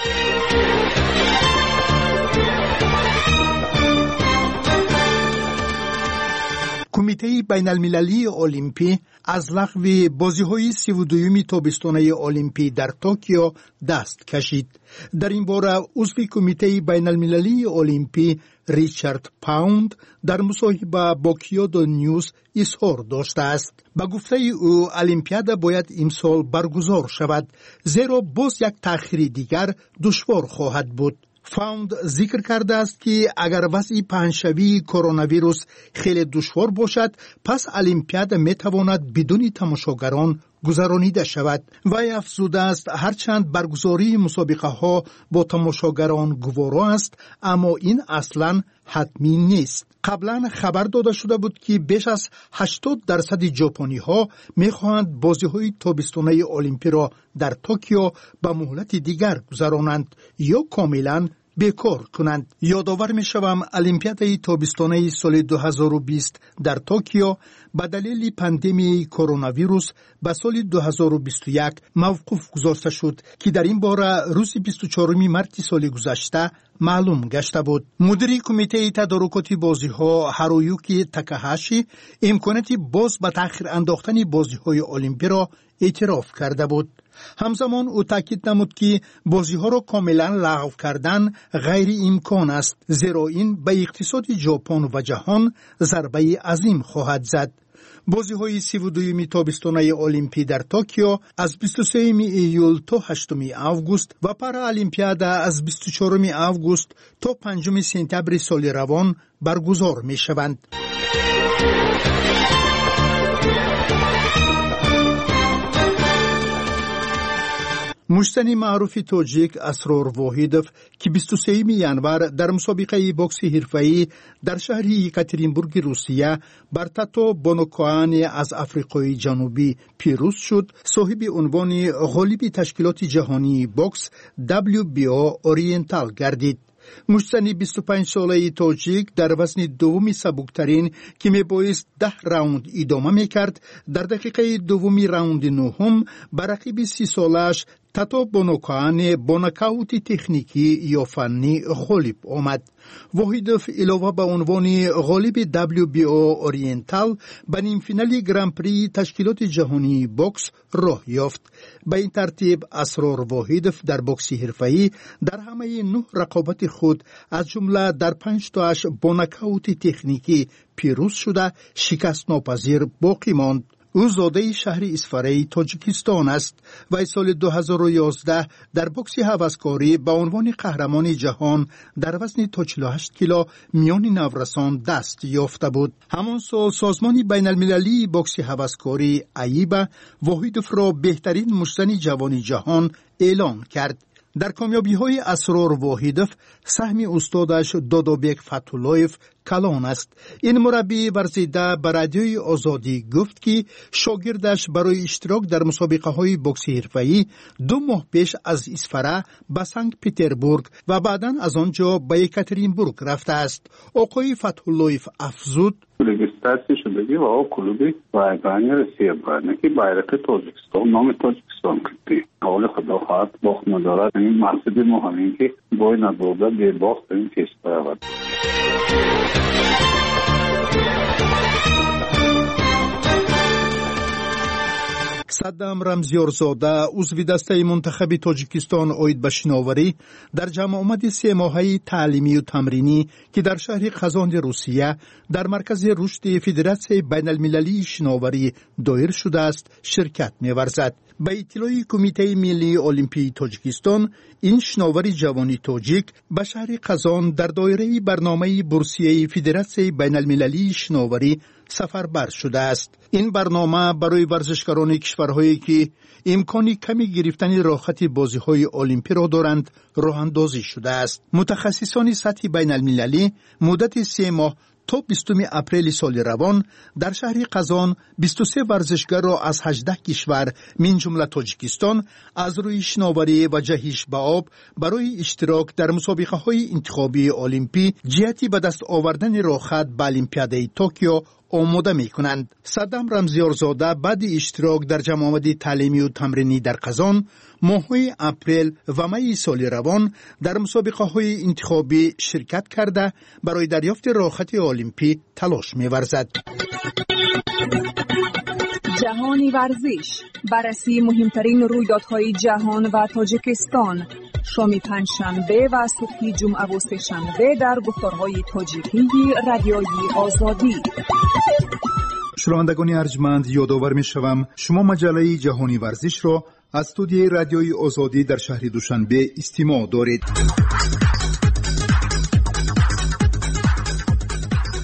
کمیته بین المللی المپی از لغو بازی‌های 32 تابستانه المپی در توکیو دست کشید. در این باره عضو کمیته بین المللی المپی ریچارد پاوند در مصاحبه با کیودو نیوز اظهار داشته است. به گفته او المپیاد باید امسال برگزار شود زیرا باز یک تأخیر دیگر دشوار خواهد بود. فاوند ذکر کرده است که اگر وضع پهنشوی کرونا ویروس خیلی دشوار باشد پس المپیاد می تواند بدون تماشاگران گذرانیده شود. وی افزوده است هرچند برگزاری مسابقه ها با تماشاگران گوارا است، اما این اصلاً حتمی نیست. قبلا خبر داده شده بود که بیش از 80% ژاپنی ها میخواهند بازی های تابستانه المپی را در توکیو به مهلت دیگر گذرانند یا کاملا بیکار کنند. یادآور میشوم المپیاد تابستانه سال 2020 در توکیو به دلیل پاندمی کرونا ویروس به سال 2021 موقوف گذاشته شد که در این باره روز 24 مارس سال گذشته معلوم گشته بود. مدیر کمیته تدارکات بازی ها هارویوکی تاکاهاشی امکانات باز به تأخیر انداختن بازی های المپی را اعتراف کرده بود. همزمان او تاکید نمود که بازی ها را کاملا لغو کردن غیر امکان است، زیرا این به اقتصاد ژاپن و جهان ضربه عظیم خواهد زد. بازی های 32 تابستانه المپی در توکیو از 23 ایول تا 8 آگوست و پارا المپیادا از 24 آگوست تا 5 سپتامبر سال روان برگزار می شوند. مشتنی معروف تاجیک اسرار واحدوف که 23 ینور در مسابقه بوکس حرفه‌ای در شهر یکاترینبورگ روسیه بر تاتو بونوکوان از آفریقای جنوبی پیروز شد، صاحب عنوان غالب تشکیلات جهانی بوکس WBO اورینتال گردید. مشتنی 25 ساله تاجیک در وزن دومی سبکترین که میبایست 10 راوند ادامه میکرد، در دقیقه دومی راوند نهم بر رقیب 30 سالش تاتو بونوکوان با نکاوت تکنیکی یا فنی غالب آمد. واحدوف علاوه به عنوان غالب WBO اورینتال به نیم فینال گران پری تشکیلات جهانی بوکس راه یافت. به این ترتیب اسرار واحدوف در بوکس حرفه‌ای در همه 9 رقابت خود از جمله در 5 تاش با نکاوت تکنیکی پیروز شده شکست ناپذیر باقی ماند. او زاده شهر اسفاره تاجیکستان است و سال 2011 در بوکس هوسکاری به عنوان قهرمان جهان در وزن تا 48 کیلو میان نورسان دست یافته بود. همان سال سازمان بین المللی بوکس هوسکاری ایبا واحدوف را بهترین مشتنی جوان جهان اعلام کرد. در کامیابی های اسرار واحدوف سهم استادش دادابک فتولایف کلان است. این مربی ورزیده به رادیوی آزادی گفت که شاگردش برای اشتراک در مسابقه های بوکس حرفه‌ای 2 ماه پیش از اسفره به سنت پترزبورگ و بعداً از آنجا به یکاترینبورگ رفته است. آقای فتولایف افزود: رجیسترسی شدگی و کلوبی رایگانی روسیه برنه که bayrak تاجیکستان نام تاجیکستان کردی. حال خدا خواهد باخت ندارد. این مقصد ما همین که بای ندارده به باخت این تست برود. صدام رمزیارزاده عضو دسته منتخب تاجیکستان اوید به شناوری در جمع آمد 3 ماهه تعلیمی و تمرینی که در شهر قزان روسیه در مرکز رشد فدراسیون بین المللی شناوری دایر شده است شرکت می‌ورزد. به اطلاع کمیته ملی المپی تاجیکستان، این شناور جوانی تاجیک به شهر قزان در دایره برنامه بورسیه فدراسیون بین المللی شناوری سفربر شده است. این برنامه برای ورزشکاران کشورهایی که امکانی کمی گرفتن راحت بازی‌های المپی را دارند راه اندازی شده است. متخصصان سطح بین المللی مدت 3 ماه تا 20 اپریل سال روان در شهر قزان 23 ورزشگر را از 18 کشور من جمله تاجیکستان از روی شناوری و جهش به آب برای اشتراک در مسابقه های انتخابی المپی جهتی به دست آوردن راحت به المپیاد توکیو آماده می کنند. صدام رمزیارزاده بعد اشتراک در جمع آمد تعلیمی و تمرینی در قزان ماه‌های اپریل و می سال روان در مسابقه های انتخابی شرکت کرده برای دریافت راحت المپی تلاش می ورزد. جهانی ورزش، بررسی مهمترین رویدادهای جهان و تاجیکستان، شام پنجشنبه و صبح جمعه و سه‌شنبه در گفتارهای تاجیکی رادیوی آزادی. شنوندگان ارجمند، یادآور می‌شوم شما مجله جهانی ورزش را از استودیوی رادیوی آزادی در شهر دوشنبه استماع دارید.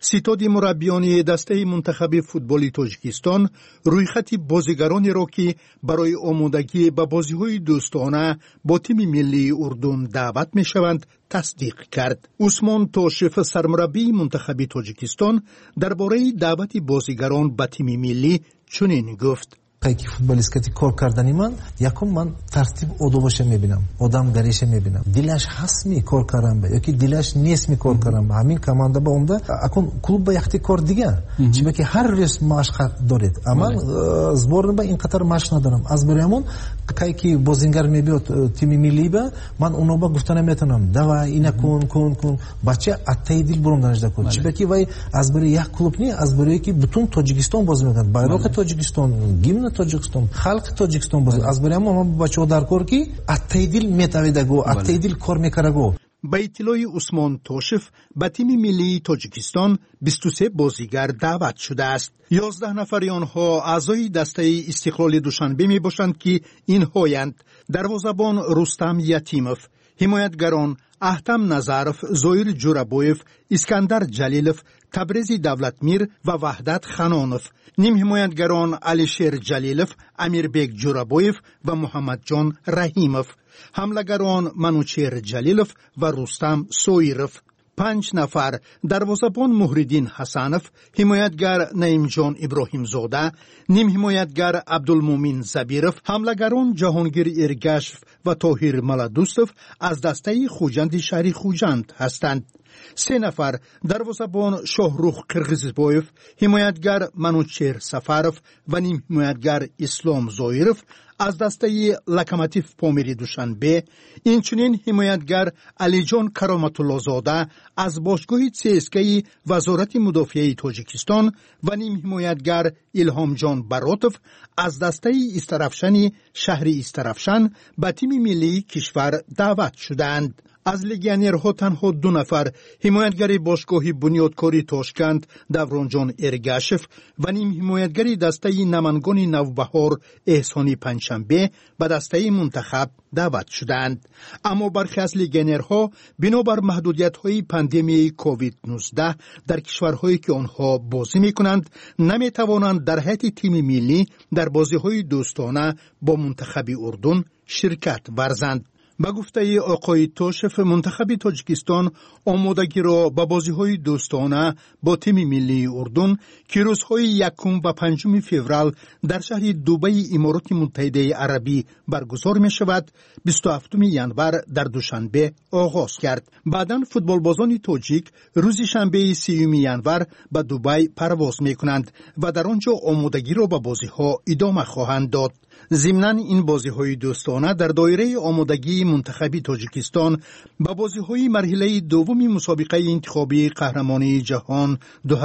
ستاد مربیان دسته منتخب فوتبال تاجیکستان رویخط بازیگرانی را که برای آمادگی به بازی‌های دوستانه با تیم ملی اردن دعوت می‌شوند تصدیق کرد. عثمان توشف سرمربی منتخب تاجیکستان درباره دعوت بازیگران به تیم ملی چنین گفت: قایکی فوتبالیستی کار کردنی من یکم من ترتیب ادوبش میبینم، آدم دریش میبینم، دلش هست می کار کردن به یکی دلش نیست می کار کردن به همین کمانده با اونده اکن کلوب با یختی کار دیگه چیه که هر روز مشق دارید اما زبان با اینقدر مشق ندارم از برامون قایکی بازیگر میبیاد تیم ملی به من اونو با گفتن میتونم دوا اینا کن بچه اتیدیل برام دانشده کن چیه که وای از برای یک کلوب نی از برای که بتون تاجیکستان باز میکنن بایراق تاجیکستان گیمن تاجیکستان خلق تاجیکستان باز از برای ما بچه‌ها در کار کی اتیدیل میتویدگو اتیدیل کار میکردگو. با اطلاع عثمان توشف به تیم ملی تاجیکستان 23 بازیگر دعوت شده است. 11 نفر آنها اعضای دسته استقلال دوشنبه می باشند که اینهایند: دروازه‌بان رستم یتیموف، حمایتگران احتم نظرف، زویر جورابویف، اسکندر جلیلوف، تبریز دولتمیر و وحدت خنانوف. نیم حمایتگران علیشیر جلیلوف، امیربیک جورابویف و محمد جان رحیموف. حملهگران منوچیر جلیلوف و رستم سویروف. 5 نفر: دروازه‌بان مهردین حسنوف، حمایتگر نعیم جان ابراهیم زاده، نیم حمایتگر عبدالمومن زبیروف. حملهگران جهانگیر ارگشف و طاهر ملادوستوف از دسته خوجند شهری خوجند هستند. 3 نفر: دروازه‌بان شاهروخ قرغیزبایف، حمایتگر منوچیر سفروف و نیم حمایتگر اسلام زایروف از دسته لکماتیف پامیری دوشنبه. اینچنین حمایتگر علی جان کرامت الله زاده از باشگاه CSKA وزارت مدافعه تاجیکستان و نیم حمایتگر الهام جان براتوف از دسته استرافشن شهری استرافشن به تیم ملی کشور دعوت شدند. از لگیونرها تنها 2 نفر: حمایتگر باشگاه بنیادکاری تاشکند دوران جان ارگشف و نیم حمایتگر دسته نمنگان نوبهار احسانی پنجشنبه به دسته منتخب دعوت شدند. اما برخی از لگیونرها بنابر محدودیت‌های پاندمی کووید 19 در کشورهایی که آنها بازی می‌کنند نمی‌توانند در هیئت تیم ملی در بازی‌های دوستانه با منتخب اردن شرکت ورزند. با گفته آقای توشف، منتخب تاجیکستان آمادگی را به بازی‌های دوستانه با تیم ملی اردن که روزهای 1 و 5 فوریه در شهر دبی امارات متحده عربی برگزار می شود 27 ژانویه در دوشنبه آغاز کرد. بعداً فوتبالبازان تاجیک روز شنبه 30 ژانویه به دبی پرواز می کنند و در آنجا آمادگی را به بازی‌ها ادامه خواهند داد. ضمناً این بازی‌های دوستانه در دایره آمادگی منتخب تاجیکستان با بازی‌های مرحله دوم مسابقه انتخابی قهرمانی جهان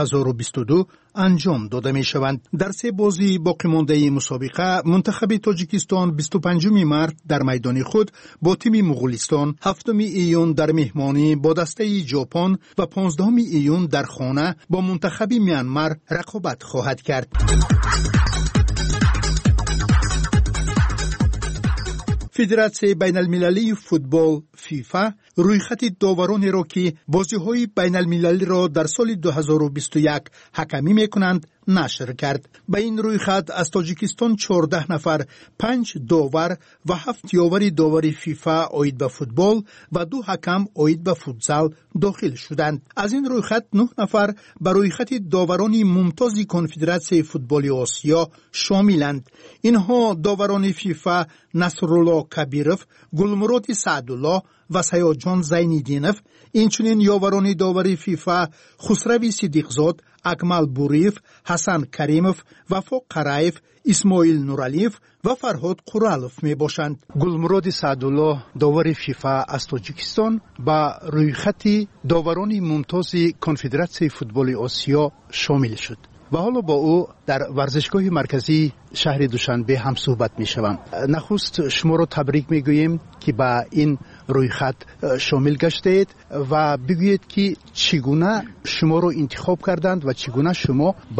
2022 انجام داده می‌شوند. در 3 بازی باقی مانده مسابقه منتخب تاجیکستان 25 مارس در میدان خود با تیم مغولستان، 7 ایون در مهمانی با دسته ژاپن و 15 ایون در خانه با منتخب میانمار رقابت خواهد کرد. فدراسیون بین المللی فوتبال فیفا رویخط داورانی را که بازی‌های بین المللی را در سال 2021 حکمی می‌کنند نشر کرد. به این رویخط از تاجیکستان 14 نفر، 5 داور و 7 یاور داوری فیفا عاید به فوتبال و 2 حکم عاید به فوتزال داخل شدند. از این رویخط 9 نفر به رویخط داوران ممتاز کنفدراسیون فوتبال آسیا شاملند. اینها داوران فیفا نصرالله کبیروف، گلمراد سعدالله و سیاجان زین‌الدینوف، اینچنین یاوران داوری فیفا خسروی صدیقزاد، اکمل بوریف، حسن کریموف، وفا قرایف، اسماعیل نورالیف و فرهاد قرالوف می باشند. گلمراد سعدالله داور فیفا از تاجیکستان با رویخط داوران ممتاز کنفدراسیون فوتبال آسیا شامل شد و حالا با او در ورزشگاه مرکزی شهر دوشنبه هم صحبت می شوم. نخست شما را تبریک می گوییم که با این رویخط شامل گشتید و بگویید که چگونه شما را انتخاب کردند و چگونه شما با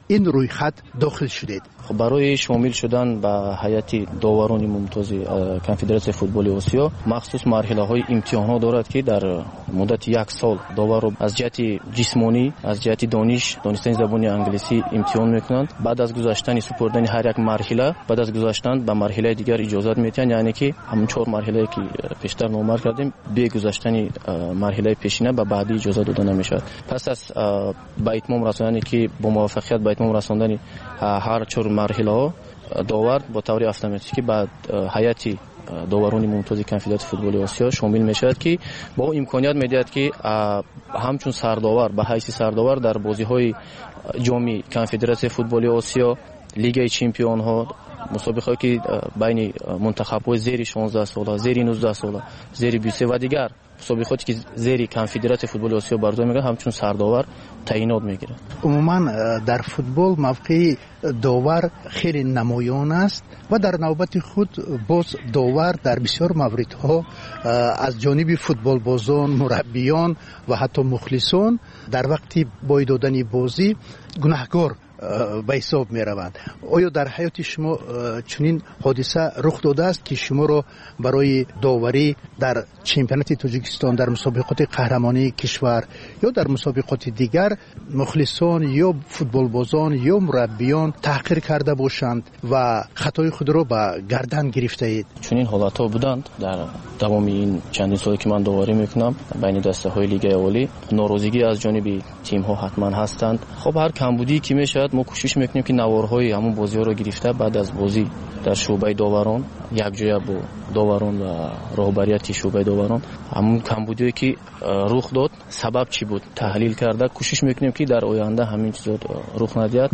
این رویخط داخل شدید؟ برای شامل شدن به هیئت داوران ممتاز کنفدراسیون فوتبال آسیا مخصوص مرحله‌های امتحانات دارد که در مدت یک سال داور را از جهت جسمانی از جهت دانستن زبان انگلیسی امتحان میکنند. بعد از گذشتن سپردن هر یک مرحله بعد از گذشتن به مرحله دیگر اجازه میتن، یعنی که همون 4 مرحله که پیشتر نامور کردیم به گذشتن مرحله پیشینه به بعدی اجازه داده نمیشد. پس از به اتمام رساندن که با موفقیت به اتمام رساندن هر 4 مرحله داور با طور اتوماتیکی بعد هیئت داوران ممتاز کنفدراسیون فوتبال آسیا شامل میشود که با امکانیت میدهد که همچون سرداور به حیث سرداور در بازی‌های جام کنفدراسیون فوتبال آسیا، لیگ چمپیون ها، مسابقه‌ای که بین منتخب‌های زیر 16 ساله، زیر 19 ساله، زیر 23 و دیگر مسابقاتی که زیر کنفدراسیون فوتبال آسیا برگزار می‌گردد همچون سرداور تعیینات می‌گیرد. عموما در فوتبال موقع داور خیلی نمایان است و در نوبت خود باز داور در بسیار موردها از جانب فوتبال بازان، مربیان و حتی مخلصان در وقتی بای دادن بازی گناهکار به حساب می روند. آیا در حیات شما چنین حادثه رخ داده است که شما را برای داوری در چمپیونات تاجیکستان، در مسابقات قهرمانی کشور یا در مسابقات دیگر مخلصان یا فوتبال بازان یا مربیان تحقیر کرده باشند و خطای خود را به گردن گرفته اید؟ چنین حالت‌ها بودند در تمام این چندین سالی که من داوری میکنم بین دسته‌های لیگ اولی. ناراضگی از جانب تیم‌ها حتما هستند. خب هر کمبودی که میشد ما کوشش میکنیم که نوارهای همون بازی‌ها رو گرفته بعد از بازی در شعبه داوران یک جای با داوران و رهبریت شعبه داوران همون کمبودی که رخ داد سبب چی بود تحلیل کرده کوشش میکنیم که در آینده همین چیزا رخ ندهد.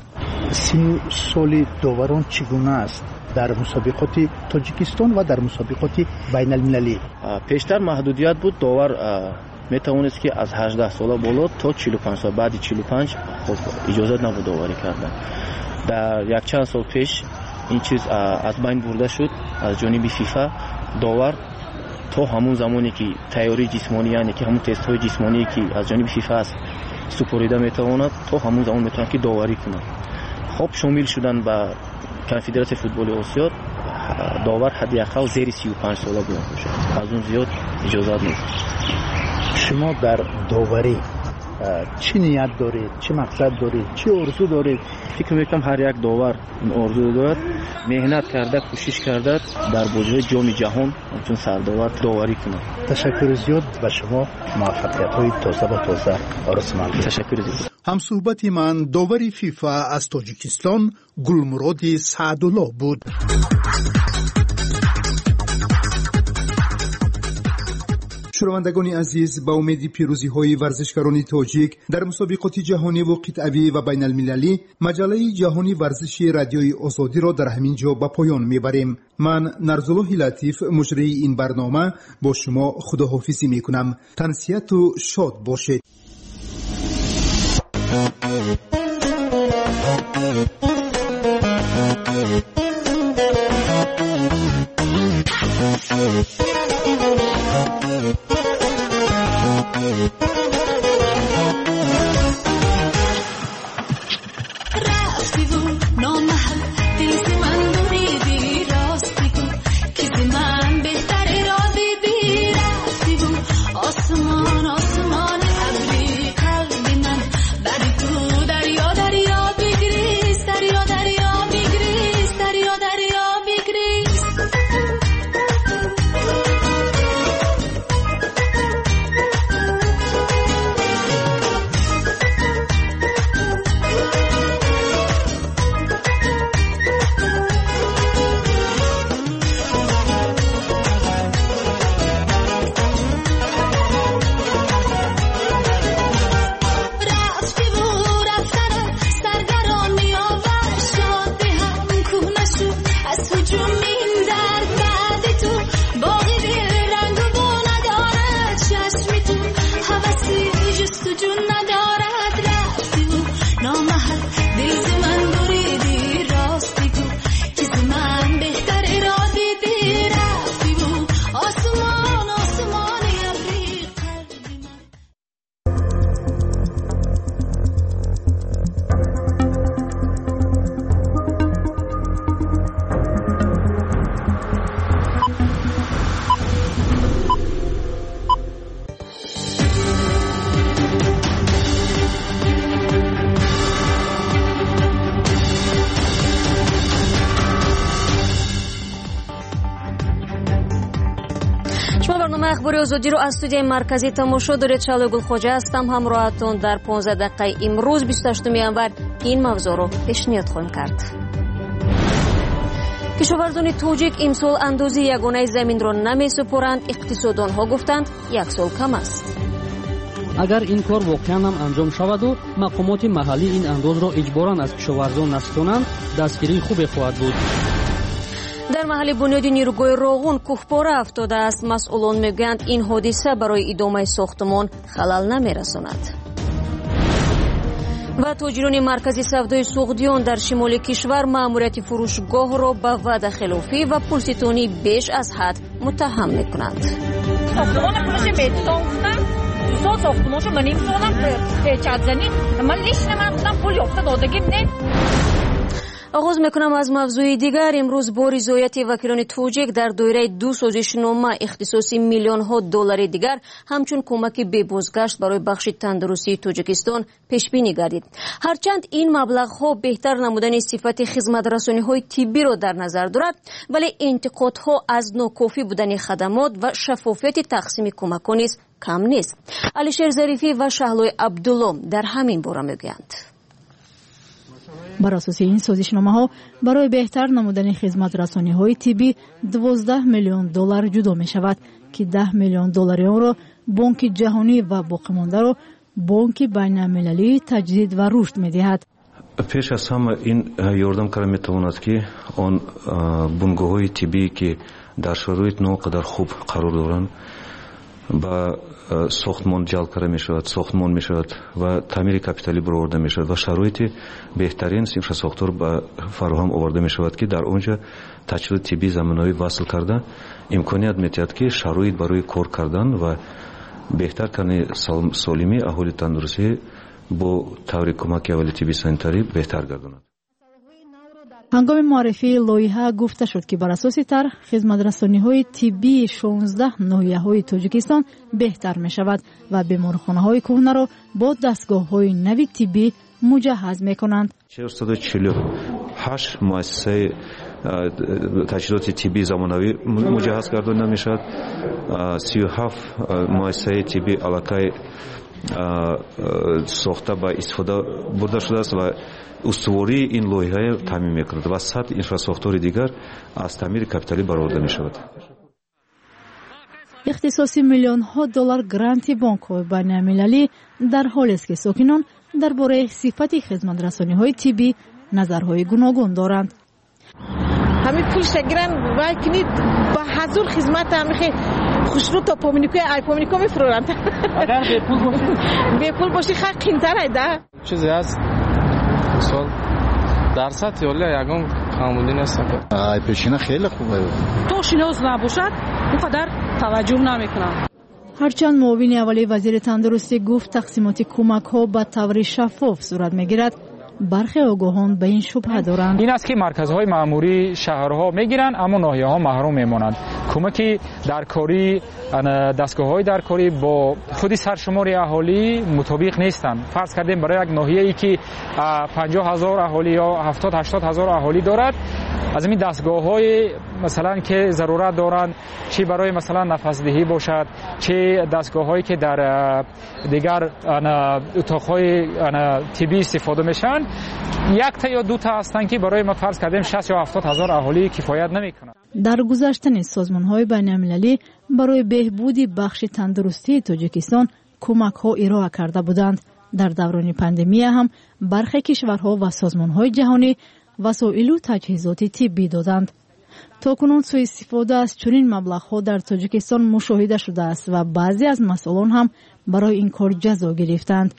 سال داوران چگونه است در مسابقات تاجیکستان و در مسابقات بین المللی؟ پیشتر محدودیت بود، داور میتوانست که از 18 ساله بالا تا 45 سال، بعد 45 خب اجازه نبود داوری کردن. در یک چند سال پیش این چیز از بین برده شد از جانب فیفا. داور تا همون زمانی که تیاری جسمانی، یعنی که همون تست های جسمانی که از جانب فیفا است سپریده میتواند تا همون زمان میتواند که داوری کنه. خب شامل شدن به کنفدراسیون فوتبال آسیا داور حداقل زیر 35 ساله باید باشد، از اون زیاد اجازه نیست. شما در داوری چی نیت دارید؟ چه مقصد دارید؟ چه آرزو دارید؟ فکر میکنم هر یک داور این آرزو دارد، مهنت کرده، کوشش کرده در بازی جام جهان چون سرداور داوری کنه. تشکر زیاد و شما موفقیت های تازه و تازه آرزومند. تشکر زیاد. همصحبت من داوری فیفا از تاجیکستان گلمراد سعدالله بود. شنوندگان عزیز، با امید پیروزی های ورزشکاران تاجیک در مسابقات جهانی و قطعی و بین المللی، مجله جهانی ورزشی رادیوی آزادی را در همین جا به پایان میبریم. من نرزالله لطیف مجری این برنامه با شما خداحافظی میکنم. تنسیت و شاد باشید. اخبار آزادی رو از استودیوی مرکزی تماشا دارید. شعله گلخواجه هستم. همراهتون در 15 دقیقه امروز 28 ژانویه این موضوع رو پیشنهاد خواهیم کرد. کشاورزان توجیک امسال اندازه یگانه زمین را نمی‌سپارند. اقتصاددان‌ها گفتند یک سال کم است. اگر این کار واقعا هم انجام شود و مقامات محلی این انداز را اجباراً از کشاورزان نسازند، دستگیری خوبی خواهد بود. در محل بنیاد نیروگاه راغون کوهپاره افتاده است. مسئولان میگویند این حادثه برای ادامه ساختمان خلل نمی‌رساند. و تاجران مرکز سودای سوغدیان در شمال کشور مأموریت فروشگاه را به وعده خلافی و پولستانی بیش از حد متهم می‌کنند. ساختمان پولش بهتون گفتن تو ساختمانشو من نمی‌تونم چادزنی من لیش نمی‌کنم پول یافته دادگی نه. آغاز میکنم از موضوع دیگر. امروز با رضایت وکیلان توجیک در دایره 2 سازشنامه اختصاصی میلیون ها دلار دیگر همچون کمک به بازگشت برای بخش تندرستی تاجیکستان پیش بینی گردید. هرچند این مبلغ ها بهتر نمودن صفت خدمت رسانی های طبی را در نظر دارد، ولی انتقادها از ناکافی بودن خدمات و شفافیت تقسیم کمک ها نیز کم نیست. علیشیر ظریفی و شهلای عبدالله در همین باره میگویند. بر اساس این سازشنامه ها برای بهتر نمودن خدمت رسانی های طبی 12 میلیون دلار جدا می شود که 10 میلیون دلار آن را بانک جهانی و باقی مانده را بانک بین المللی تجدید و رشد می دهد. پیش از همه این یاردم کار می تواند که آن بنگاه های طبی که در شرایط ناقدر خوب قرار دارند با ساختمان جلب کرده می شود، ساختمان می شود و تعمیر کپیتالی برآورده می شود و شرایط بهترین اینفراساختور به فراهم آورده می شود که در اونجا تجهیزات طبی زمینه‌ای وصل کرده امکانیت می دهد که شرایط برای کار کردن و بهتر کردن سالمی اهالی تندرستی با طور کمک اولی طبی سانیتری بهتر گرداند. هنگام معرفی لایحه گفته شد که بر اساس طرح خدمت‌رسانی‌های طبی 16 ناحیه‌های تاجیکستان بهتر می‌شود و بیمارخانه‌های کهنه را با دستگاه‌های نوی طبی مجهز می‌کنند. 448 مؤسسه تجهیزات طبی زمانوی مجهز گردانده می‌شود. 37 مؤسسه طبی علاقه ساخته با استفاده برده شده است و استواری این لایحه تامین می‌کند و 100 اینفراساختور دیگر از تعمیر کپیتالی برآورده می‌شود. اختصاصی میلیون ها دلار گرانت بانک‌های بین‌المللی در حالی است که ساکنان درباره صفت خدمت رسانی‌های طبی نظرهای گوناگون دارند. همین پولش گران وای کنید با حضور خدمت همیشه خوشرو تا پامینیکو میفروند. اگر به پول باشه به پول باشه خیلی قیمت‌تره ده. چیزی هست سال درصد ولی یگان کاملی نیست. پیشینه خیلی خوبه. تو شناس نباشد اونقدر توجه نمیکنم. هرچند معاون اولی وزیر تندرستی گفت تقسیمات کمک ها به طور شفاف صورت میگیرد، برخی آگاهان به این شبهه دارند. این است که مرکزهای مأموری شهرها میگیرند اما ناحیه‌ها محروم میمانند. کمکی در کاری دستگاه‌های در کاری با خود سرشمار اهالی مطابق نیستند. فرض کردیم برای یک ناحیه‌ای که 50,000 اهالی یا 70-80,000 اهالی دارد، از این دستگاه‌های مثلا که ضرورت دارند، چی برای مثلا نفس‌دهی باشد، چه دستگاه‌هایی که در دیگر اتاق‌های طبی استفاده میشن، یک تا یا دو تا هستند که برای ما فرض کردیم 60 یا 70,000 اهالی کفایت نمی‌کنند. در گذشته سازمان‌های بین‌المللی برای بهبود بخش تندرستی تاجیکستان کمک‌ها ارائه کرده بودند. در دوران پاندمی هم برخی کشورها و سازمان‌های جهانی وسایل و تجهیزات طبی دادند. تاکنون سوء استفاده از چنین مبلغ‌ها در تاجیکستان مشاهده شده است و بعضی از مسئولان هم برای این کار جزا گرفتند.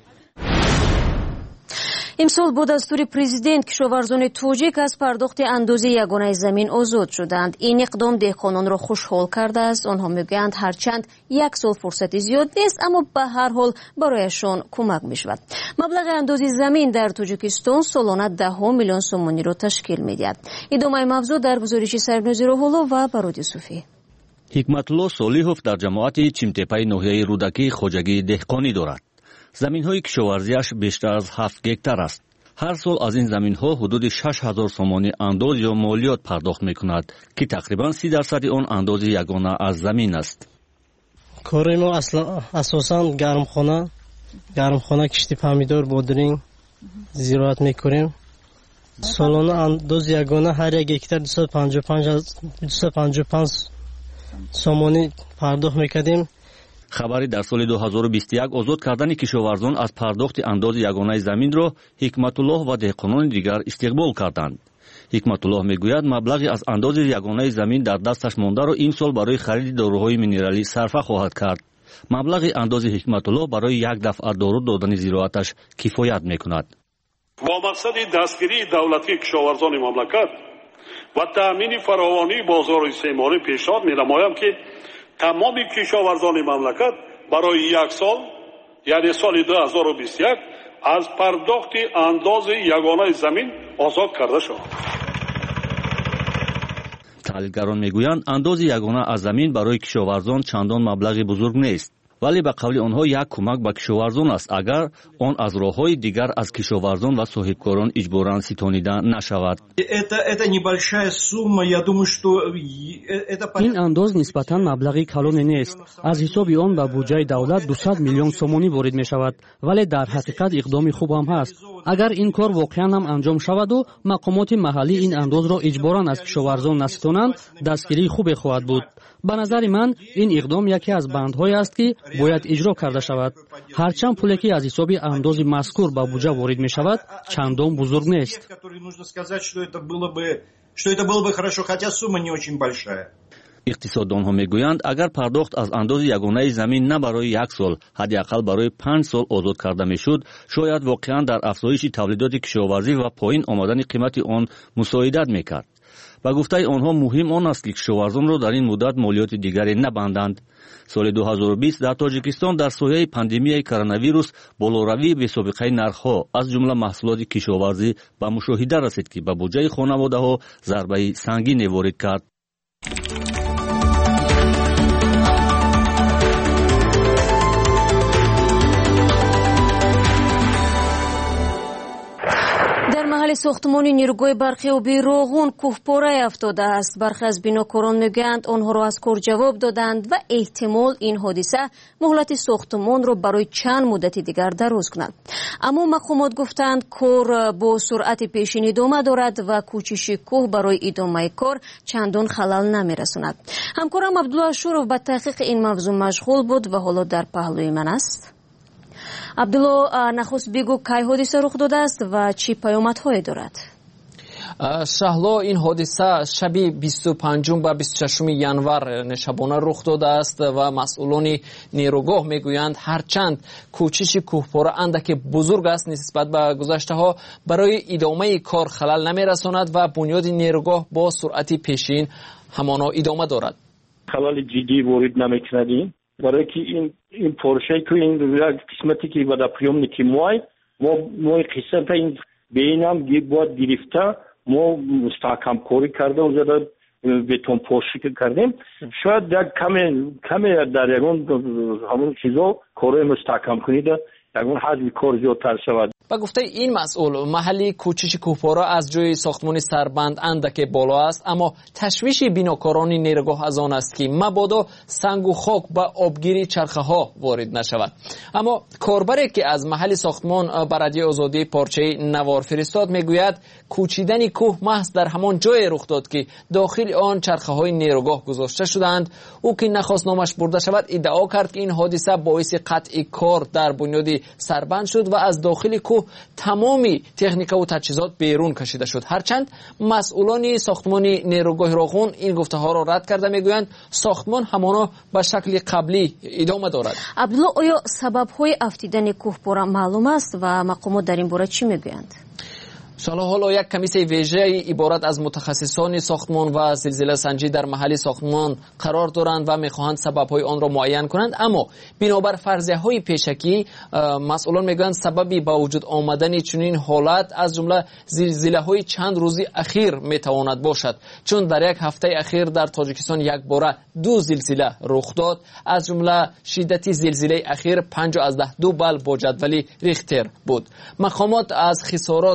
امسال با دستور پرزیدنت کشاورزان توجیک از پرداخت اندازه یگانه زمین آزاد شدند. این اقدام دهقانان را خوشحال کرده است. آنها میگویند هرچند یک سال فرصت زیاد نیست اما به هر حال برایشان کمک میشود. مبلغ اندازه زمین در تاجیکستان سالانه 10 میلیون سومانی را تشکیل میدهد. ادامه موضوع در گزارش سربناز روح‌الله و برود یوسفی. حکمت‌الله صالحов در جماعت چیمتپای ناحیه رودکی خوجگی دهقانی دارد. زمین‌های کشاورزی‌اش بیشتر از 7 گکتار است. هر سال از این زمین‌ها حدود 6,000 سومانی انداز یا مالیات پرداخت می‌کند که تقریباً 30% آن اندازه یگانه از زمین است. کار ما اساسا گرمخانه کشتی پامیدور بادرینگ زراعت میکنیم. سالانه انداز یگانه هر یک هکتار 255 سومانی پرداخت میکردیم. خبری در سال 2021 آزاد کردن کشاورزان از پرداخت انداز یگانه زمین را حکمتالله و دهقانان دیگر استقبال کردند. حکمتالله میگوید مبلغی از انداز یگانه زمین در دستش مانده را این سال برای خرید داروهای مینرالی صرفه خواهد کرد. مبلغ انداز حکمتالله برای یک دفعه دارو دادن زراعتش کفایت میکند. با مقصد دستگیری دولتی کشاورزان مملکت و تامین فراوانی بازار استعماری پیشنهاد می‌نمایم که تمام کشاورزان مملکت برای یک سال یعنی سال 2021 از پرداخت انداز یگانه زمین آزاد کرده شود. تحلیلگران میگویند انداز یگانه از زمین برای کشاورزان چندان مبلغ بزرگ نیست، ولی به قول آنها یک کمک به کشاورزان است اگر آن از راه‌های دیگر از کشاورزان و صاحبکاران اجباراً ستانیده نشود. این انداز نسبتاً مبلغی کلانی نیست. از حساب آن به بودجه دولت 200 میلیون سومانی وارد می شود، ولی در حقیقت اقدام خوب هم هست. اگر این کار واقعاً هم انجام شود و مقامات محلی این انداز را اجباراً از کشاورزان نستانند، دستگیری خوبی خواهد بود. به نظر من این اقدام یکی از بندهایی است که باید اجرا کرده شود. هرچند پولی که از حساب انداز مذکور به بودجه وارد می شود چندان بزرگ نیست. اقتصاددانها میگویند اگر پرداخت از انداز یگانه زمین نه برای یک سال حداقل برای 5 سال آزاد کرده میشد، شاید واقعا در افزایش تولیدات کشاورزی و پایین آمدن قیمت آن مساعدت میکرد. و گفته آنها مهم آن است که کشاورزان را در این مدت مالیات دیگری نبندند. سال 2020 در تاجیکستان در سایه پاندمیای کرونا ویروس بالوروی بی‌سابقه نرخ‌ها از جمله محصولات کشاورزی به مشاهده رسید که به بودجه خانواده‌ها ضربه سنگینی وارد کرد. در محل ساختمان نیروگاه برقی آبی روغون کوهپاره افتاده است. برخی از بیناکاران میگویند آنها را از کار جواب دادند و احتمال این حادثه مهلت ساختمان را برای چند مدت دیگر دراز کند. اما مقامات گفتند کار با سرعت پیشین ادامه دارد و کوشش کوه برای ادامه کار چندان خلل نمیرساند. همکارم عبدالله اشورов به تحقیق این موضوع مشغول بود و حالا در پهلوی من است. عبدالله، نخست بگو کی حادثه رخ داده است و چی پیامدهایی دارد؟ شهلا، این حادثه شب 25 و 26 ینور شبانه رخ داده است و مسئولان نیروگاه میگویند هرچند کوشش کوهپاره اندک بزرگ است نسبت به گذشته ها، برای ادامه کار خلل نمیرساند و بنیاد نیروگاه با سرعت پیشین همانا ادامه دارد. خلل جدی وارد نمی‌کردیم برای که این پروژه که این قسمتی که بعد приемники ما قسمت این بینم گیر بود گرفته ما مستحکم کاری کردیم اونجا بتون پوشش کردیم. شاید در کمی در یکون همون چیزا کاری مستحکم کنید یکون حجم کار زیادتر شود. و گفته این مسئول محلی کوشش کوهپاره از جای ساختمان سربند اندک بالا است، اما تشویش بیناکاران نیروگاه از آن است که مبادا سنگ و خاک به آبگیری چرخه ها وارد نشود. اما کاربری که از محل ساختمان بر رادیو آزادی پارچه نوار فرستاد میگوید کوچیدن کوه محض در همان جای رخ داد که داخل آن چرخه های نیروگاه گذاشته شدند. او که نخواست نامش برده شود ادعا کرد که این حادثه باعث قطع کار در بنیاد سربند شد و از داخل کوه تمامی تکنیک و تجهیزات بیرون کشیده شد. هرچند مسئولان ساختمان نیروگاه روغون این گفته ها را رد کرده میگویند ساختمان همانا به شکل قبلی ادامه دارد. عبدالله، آیا سبب های افتیدن کوهپاره معلوم است و مقامات در این باره چی میگویند؟ حالا یک کمیسیون ویژه عبارت از متخصصان ساختمان و زلزله سنجی در محل ساختمان قرار دارند و میخواهند سبب‌های آن را معین کنند. اما بنابر فرضیه‌های پیشکی مسئولان میگویند سببی با وجود آمدن چنین حالت از جمله زلزله‌های چند روزی اخیر میتواند باشد، چون در یک هفته اخیر در تاجیکستان یک باره 2 زلزله رخ داد. از جمله شدت زلزله اخیر 5.2 بال با جدول ریختر بود. مقامات از خسارات در دیگر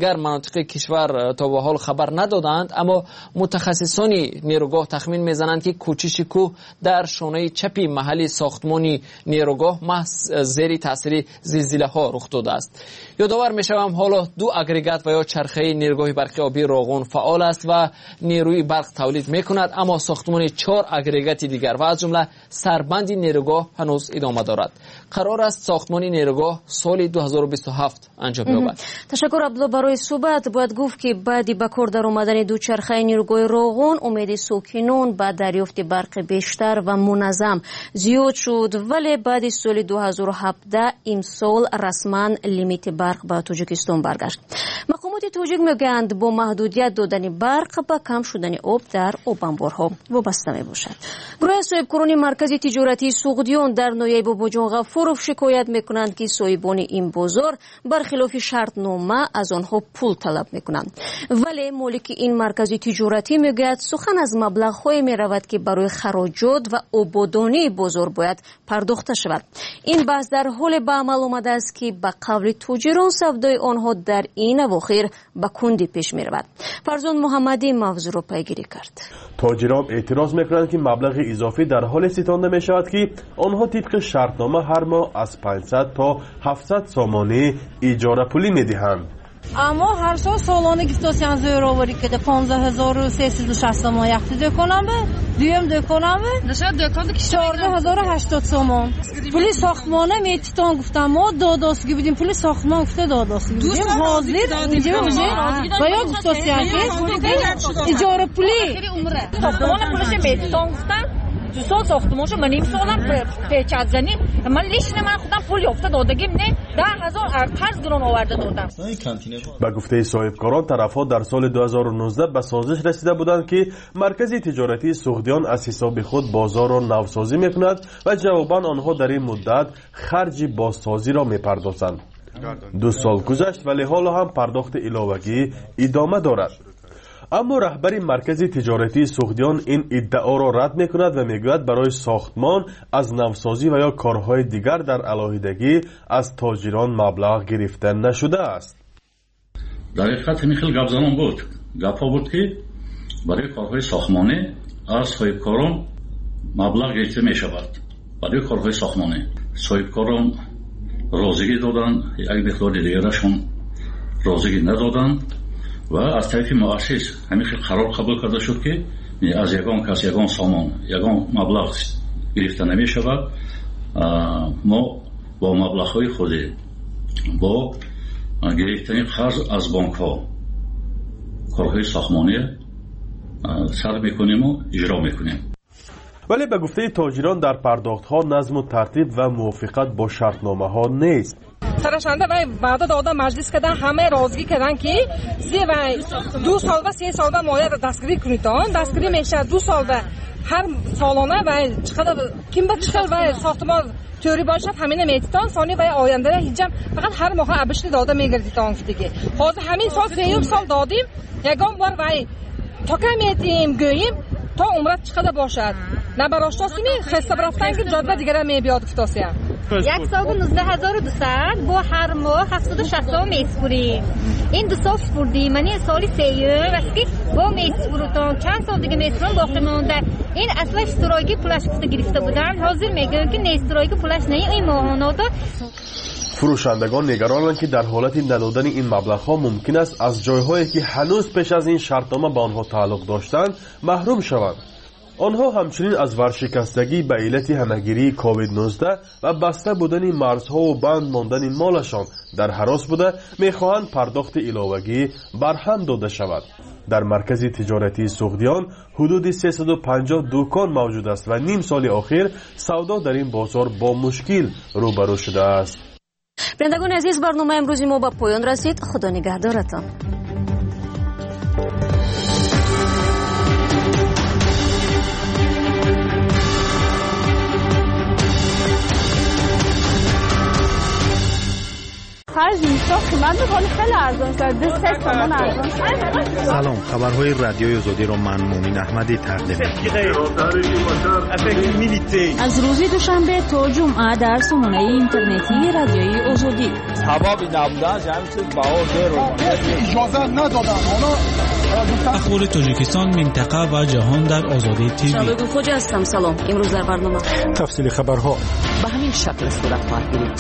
دیگر مناطق کشور تا به حال خبر ندادند، اما متخصصان نیروگاه تخمین میزنند که کوچش کوه در شانه چپی محل ساختمان نیروگاه محض زیر تاثیر زلزله ها رخ داده است. یادآور میشوم حالا 2 اگریگات و یا چرخه نیروگاه برق آبی روغن فعال است و نیروی برق تولید میکند، اما ساختمان 4 اگریگات دیگر و از جمله سربند نیروگاه هنوز ادامه دارد. قرار است ساختمان نیروگاه سال 2027 انجام یابد. تشکر عبدالله برای صحبت. باید گفت که بعدی به کار در آمدن دوچرخه نیروگاه روغن امید ساکنان به دریافت برق بیشتر و منظم زیاد شد، ولی بعد سال 2017 امسال رسما لیمیت برق به تاجیکستان برگشت. مقامات تاجیک میگویند با محدودیت دادن برق به کم شدن آب در آب انبارها وابسته می باشد. گروه صاحبکاران مرکز تجارتی سوغدیان در ناحیه باباجان غفورов شکایت میکنند که صاحبان این بازار برخلاف شرطنامه از آنها پول طلب میکنند، ولی مالک این مرکز تجارتی میگوید سخن از مبلغ‌های میرود که برای خراجات و آبادانی بازار باید پرداخته شود. این بحث در حال به عمل آمده است که به قول تاجران سودای آنها در این اواخر به کندی پیش میرود. فرزان محمدی موضوع را پیگیری کرد. تاجران اعتراض میکنند که مبلغ اضافی در حال ستانده می شود که آنها طبق شرطنامه هر ماه از 500 تا 700 سامانه اجاره پولی میدهند. اما هر سال سالانه گفتاسیان زور آوری کده 15360 سامان یختی دکنم به دویم دکنم به نشد دکان که 14080 سامان پولی ساختمانه میتیتان گفتم ما داداستگی بودیم، پولی ساختمان گفته داداستگی بودیم حاضر اینجا و یا گفتاسیان که اجاره پولی ساختمان پولش میتیتان گفتم 2 سال ساختمانشو من نیم سالم پیچت زنیم من لیشن من خودم پول یافته دادگیم نه 10000 قرض گران آورده دادم. به گفته صاحبکاران طرفها در سال 2019 به سازش رسیده بودند که مرکز تجارتی سوغدیان از حساب خود بازار را نوسازی میکند و جواباً آنها در این مدت خرج بازسازی را میپردازند. 2 سال گذشت ولی حالا هم پرداخت علاوگی ادامه دارد. اما رهبر مرکز تجارتی سوغدیان این ادعا را رد میکند و میگوید برای ساختمان از نوسازی و یا کارهای دیگر در علاهیدگی از تاجران مبلغ گرفته نشده است. در حقیقت همین خیلی گپ زنان بود. گپا بود که برای کارهای ساختمانی از صاحبکاران مبلغ گرفته می شود. برای کارهای ساختمانی صاحبکاران رازیگی دادن، یک مقدار دیگرشون رازیگی ندادن و از طرف مؤسس همین قرار قبول کرده شد که از یگان کس یگان سامان یگان مبلغ گرفته نمی شود. ما با مبلغ های خود با گرفتن قرض از بانک ها کارهای ساختمانی سر میکنیم و اجرا میکنیم. ولی به گفته تاجران در پرداخت ها نظم و ترتیب و موافقت با شرطنامه ها نیست. سرشنده و بعد داده مجلس کردن همه رازگی کردن که 2 سال و 3 سال و مایه دستگیری کنیدان دستگیری میشه 2 سال و هر سالانه و چقدر کیم به چقدر و ساختمان توری باشد همین میتیتان ثانی و آینده هیچم فقط هر ماه ابشتی داده میگردیدان دیگه. حاضر همین سال 3 سال دادیم یگان بار و تا که میتیم گوییم تا عمرت چقدر باشد نه براشتاسی می خسته برفتن که جادبه دیگره می بیاد گفتاسیم 1 سال 19200 با هر ماه 760 میسپوریم. این 2 سال سپردیم من این سالی 3 واسه با میسپورتان چند سال دیگه میسپورم باقی مونده. این اصلا اشتراکی پولش گرفته بودن حاضر میگن که نه اشتراکی پولش نه این ماهانه. فروشندگان نگرانند که در حالت ندادن این مبلغ‌ها ممکن است از جای‌هایی که هنوز پیش از این شرطنامه به آنها تعلق داشتند محروم شوند. آنها همچنین از ورشکستگی به علت همهگیری کووید 19 و بسته بودن مرزها و بند ماندن مالشان در هراس بوده میخواهند پرداخت علاوگی برهم داده شود. در مرکز تجارتی سوغدیان حدود 350 دکان موجود است و نیم سال اخیر سودا در این بازار با مشکل روبرو شده است. بینندگان عزیز برنامه امروزی ما به پایان رسید. خدا نگهدارتان. خرج میشه قیمت ولی خیلی ارزان شده 3 تومن ارزان شده. سلام، خبرهای رادیوی آزادی رو من مومین احمدی تقدیم می‌کنم. از روز دوشنبه تا جمعه در سامانه اینترنتی رادیوی آزادی. هوا نبودن جمعیت باور رو اجازه ندادن. اخبار تاجیکستان، منطقه و جهان در آزادی تیوی. شبگو خوج هستم. سلام. امروز در برنامه تفصیل خبرها به همین شکل صورت خواهد گرفت.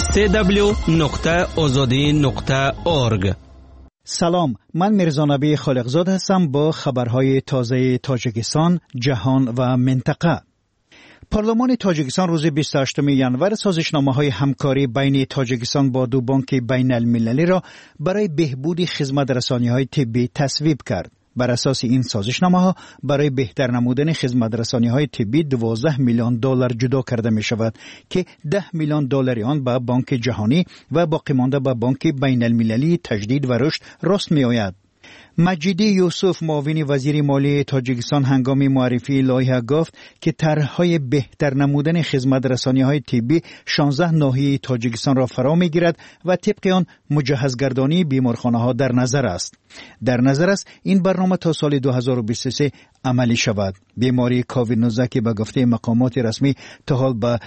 www.azadi.org. سلام، من میرزا نبی خالقزاد هستم با خبرهای تازه تاجیکستان، جهان و منطقه. پارلمان تاجیکستان روز 28 ژانویه سازشنامه‌های همکاری بین تاجیکستان با دو بانک بین المللی را برای بهبود خدمات رسانی‌های طبی تصویب کرد. بر اساس این سازشنامه‌ها برای بهتر نمودن خدمات رسانی‌های طبی 12 میلیون دلار جدا کرده می‌شود که 10 میلیون دلار آن به بانک جهانی و باقی مانده به بانک بین المللی تجدید و رشد راست می‌آید. مجیدی یوسف معاون وزیر مالی تاجیکستان هنگام معرفی لایحه گفت که طرح‌های بهتر نمودن خدمات رسانی‌های طبی 16 ناحیه تاجیکستان را فرا می‌گیرد و طبق آن مجهزگردانی بیمارخانه‌ها در نظر است. در نظر است این برنامه تا سال 2023 عملی شود. بیماری کووید 19 که به گفته مقامات رسمی تا حال به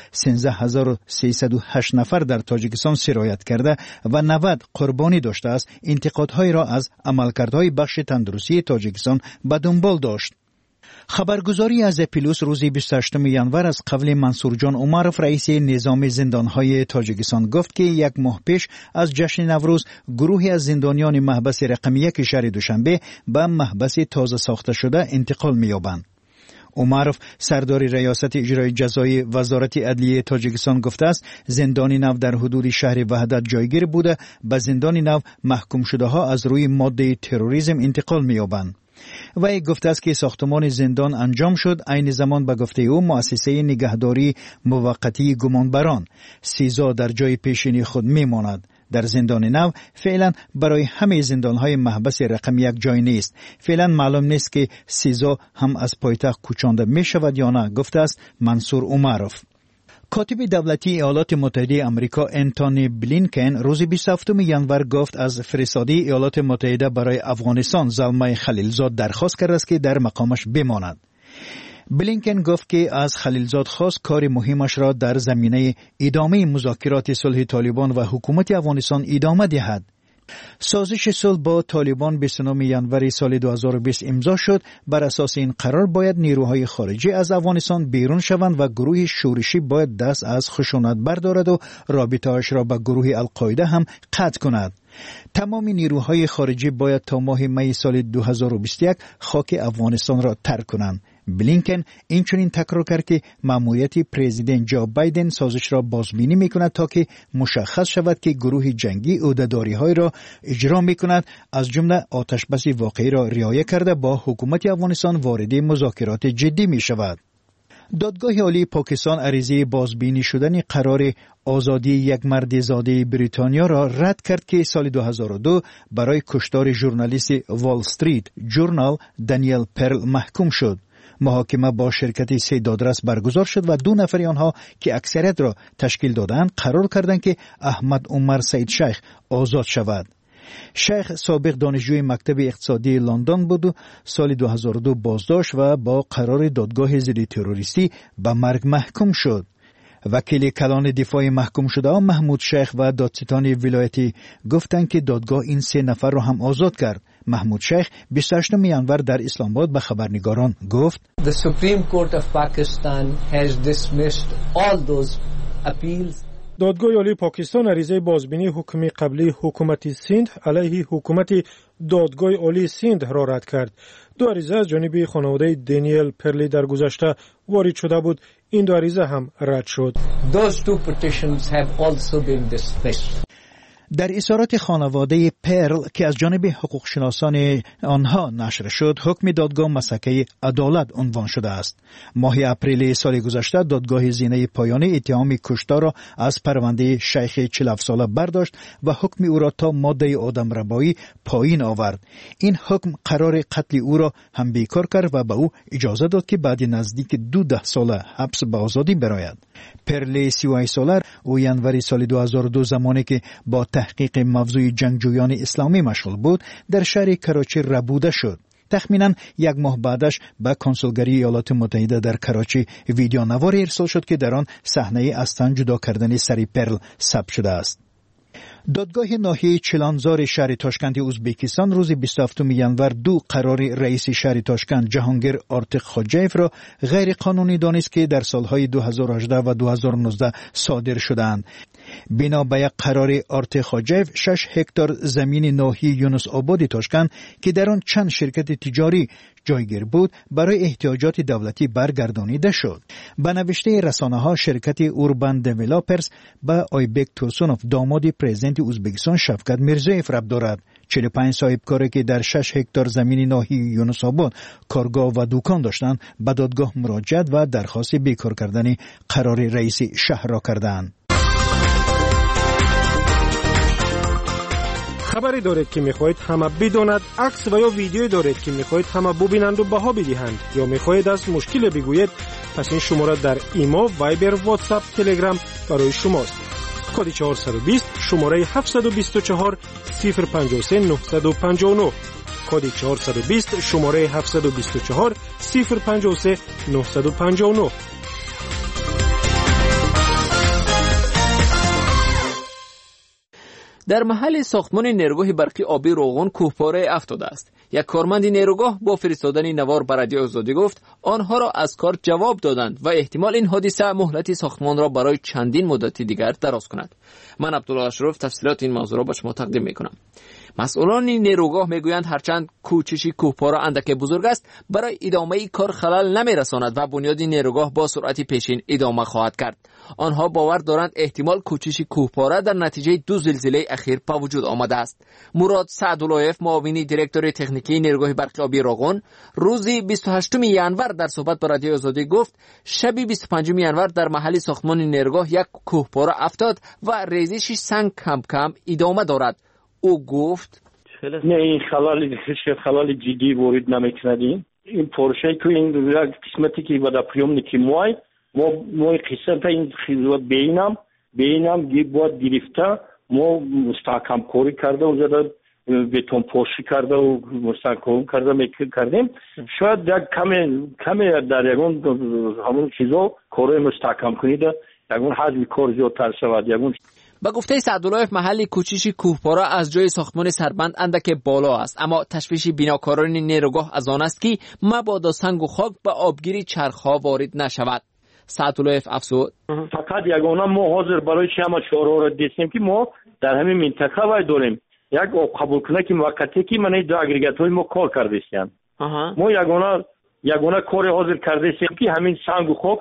13308 نفر در تاجیکستان سرایت کرده و 90 قربانی داشته است، انتقادهایی را از عملکردهای بخش تندرستی تاجیکستان به دنبال داشت. خبرگزاری از اپیلوس روز 28 ژانویه از قول منصور جان عمرف رئیس نظام زندانهای تاجیکستان گفت که یک ماه پیش از جشن نوروز گروهی از زندانیان محبس رقم 1 شهر دوشنبه به محبس تازه ساخته شده انتقال می‌یابند. عمرف سردار ریاست اجرای جزای وزارت عدلیه تاجیکستان گفته است زندان نو در حدود شهر وحدت جایگیر بوده، به زندان نو محکوم شده ها از روی ماده تروریسم انتقال می‌یابند. وی گفته است که ساختمان زندان انجام شد. عین زمان به گفته او مؤسسه نگهداری موقتی گمانبران سیزا در جای پیشینی خود میماند. در زندان نو فعلا برای همه زندانهای محبس رقم 1 جای نیست. فعلا معلوم نیست که سیزا هم از پایتخت کوچانده می شود یا نه، گفته است منصور عمرف. کاتب دولتی ایالات متحده آمریکا انتونی بلینکن روز 27 ژانویه گفت از فرستاده ایالات متحده برای افغانستان زلمه خلیلزاد درخواست کرده است که در مقامش بماند. بلینکن گفت که از خلیلزاد خواست کار مهمش را در زمینه ادامه مذاکرات صلح طالبان و حکومت افغانستان ادامه دهد. سازش صلح با طالبان 29 ژانویه سال 2020 امضا شد. بر اساس این قرار باید نیروهای خارجی از افغانستان بیرون شوند و گروه شورشی باید دست از خشونت بردارد و رابطه‌اش را با گروه القاعده هم قطع کند. تمام نیروهای خارجی باید تا ماه می سال 2021 خاک افغانستان را ترک کنند. بلینکن اینچنین تکرار کرد که مأموریت پرزیدنت جو بایدن سازش را بازبینی می‌کند تا که مشخص شود که گروه جنگی عهده‌داری‌های را اجرا می‌کند، از جمله آتشبس واقعی را رعایت کرده با حکومت افغانستان وارد مذاکرات جدی می‌شود. دادگاه عالی پاکستان عریضه بازبینی شدن قرار آزادی یک مرد زاده بریتانیا را رد کرد که سال 2002 برای کشتار ژورنالیست وال استریت جورنال دانیل پرل محکوم شد. محاکمه با شرکت 3 دادرس برگزار شد و 2 نفر آنها که اکثریت را تشکیل دادند قرار کردند که احمد عمر سعید شیخ آزاد شود. شیخ سابق دانشجوی مکتب اقتصادی لندن بود و سال 2002 بازداشت و با قرار دادگاه ضد تروریستی به مرگ محکوم شد. وکیل کلان دفاع محکوم شده ها محمود شیخ و دادستان ولایتی گفتند که دادگاه این 3 نفر را هم آزاد کرد. محمود شیخ 28 ژانویه در اسلام آباد به خبرنگاران گفت The Supreme Court of Pakistan has dismissed all those appeals. دادگاه عالی پاکستان عریضه بازبینی حکم قبلی حکومت سند علیه حکومت دادگاه عالی سند را رد کرد. 2 عریضه از جانب خانواده دانیل پرلی در گذشته وارد شده بود. این 2 عریضه هم رد شد. Those 2 petitions have also been dismissed. در اظهارات خانواده پرل که از جانب حقوق شناسان آنها نشر شد، حکم دادگاه مسکه عدالت عنوان شده است. ماه اپریل سال گذشته دادگاه زینه پایانی اتهام کشتار را از پرونده شیخ 47 ساله برداشت و حکم او را تا ماده آدمربایی پایین آورد. این حکم قرار قتل او را هم بیکار کرد و به او اجازه داد که بعد نزدیک 12 ساله حبس به آزادی برآید. پرل 38 ساله او ژانویه سال 2002 زمانی که با تحقیق موضوع جنگجویان اسلامی مشغول بود در شهر کراچی ربوده شد. تخمیناً یک ماه بعدش به کنسولگری ایالات متحده در کراچی ویدیو نواری ارسال شد که در آن صحنه از تن جدا کردن سری پرل ثبت شده است. دادگاه ناحیه چلانزار شهر تاشکند ازبکستان روز 27 ینور 2 قرار رئیس شهر تاشکند جهانگیر آرتیق خوجایف را غیر قانونی دانست که در سالهای 2018 و 2019 صادر شدند. بنا به یک قرار آرتیق خوجایف 6 هکتار زمین ناحیه یونس آباد تاشکند که در آن چند شرکت تجاری جایگیر بود برای احتیاجات دولتی برگردانیده شد. به نوشته رسانه‌ها شرکت اوربان دیولپرز به آیبک تورسونوف داماد پرزیدنت ازبکستان شفقت میرزایف ربط دارد. 45 صاحب کاری که در 6 هکتار زمین ناحیه یونس آباد کارگاه و دکان داشتند به دادگاه مراجعت و درخواست بیکار کردن قرار رئیس شهر را کردند. خبری دارید که میخواهید همه بداند، عکس و یا ویدیویی دارید که میخواهید همه ببینند و بها بدهند یا میخواهید از مشکل بگویید، پس این شماره در ایمو، وایبر، واتساپ، تلگرام برای شماست. کد 420 شماره 724 053 959 کد 420 شماره 724 053 959. در محل ساختمان نیروگاه برقی آبی روغن کوهپاره افتاده است. یک کارمند نیروگاه با فرستادن نوار به رادیو آزادی گفت آنها را از کار جواب دادند و احتمال این حادثه مهلت ساختمان را برای چندین مدت دیگر دراز کند. من عبدالله اشرف تفصیلات این موضوع را به شما تقدیم میکنم. مسئولان نیروگاه میگویند هرچند کوچش کوهپاره اندک بزرگ است، برای ادامه کار خلل نمیرساند و بنیاد نیروگاه با سرعت پیشین ادامه خواهد کرد. آنها باور دارند احتمال کوچش کوهپاره در نتیجه 2 زلزله اخیر به وجود آمده است. مراد سعداللهیف معاون دیرکتور تکنیکی نیروگاه برقی آبی روغن روز 28 ینور در صحبت با رادیو آزادی گفت شب 25 ینور در محل ساختمان نیروگاه یک کوهپاره افتاد و ریزشش سنگ کم کم ادامه دارد. او گفت نه این خلال جدی وارد نمی‌کنیم. این پروژه که این قسمتی که بعد پیام نکیموای ما قسمت این خیزوات بینم باید گرفته ما مستحکم کاری کرده و زده بتون پوشی کرده و مستحکم کردیم. شاید یک کمی در یکون همون چیزا کاری مستحکم کنیده یکون حجم کار زیادتر شود. یکون با گفته سعداللهیف محل کوچش کوهپاره از جای ساختمان سربند اندک بالا است، اما تشویش بیناکاران نیروگاه از آن است که مبادا سنگ و خاک به آبگیری چرخها وارد نشود. سعداللهیف افزود فقط یگانه ما حاضر برای شما شورا را دستیم که ما در همین منطقه وای داریم یک آب قبول کنه که موقتی که من دو اگریگات های ما کار کردیم. ما یگانه کار حاضر کردیم که همین سنگ و خاک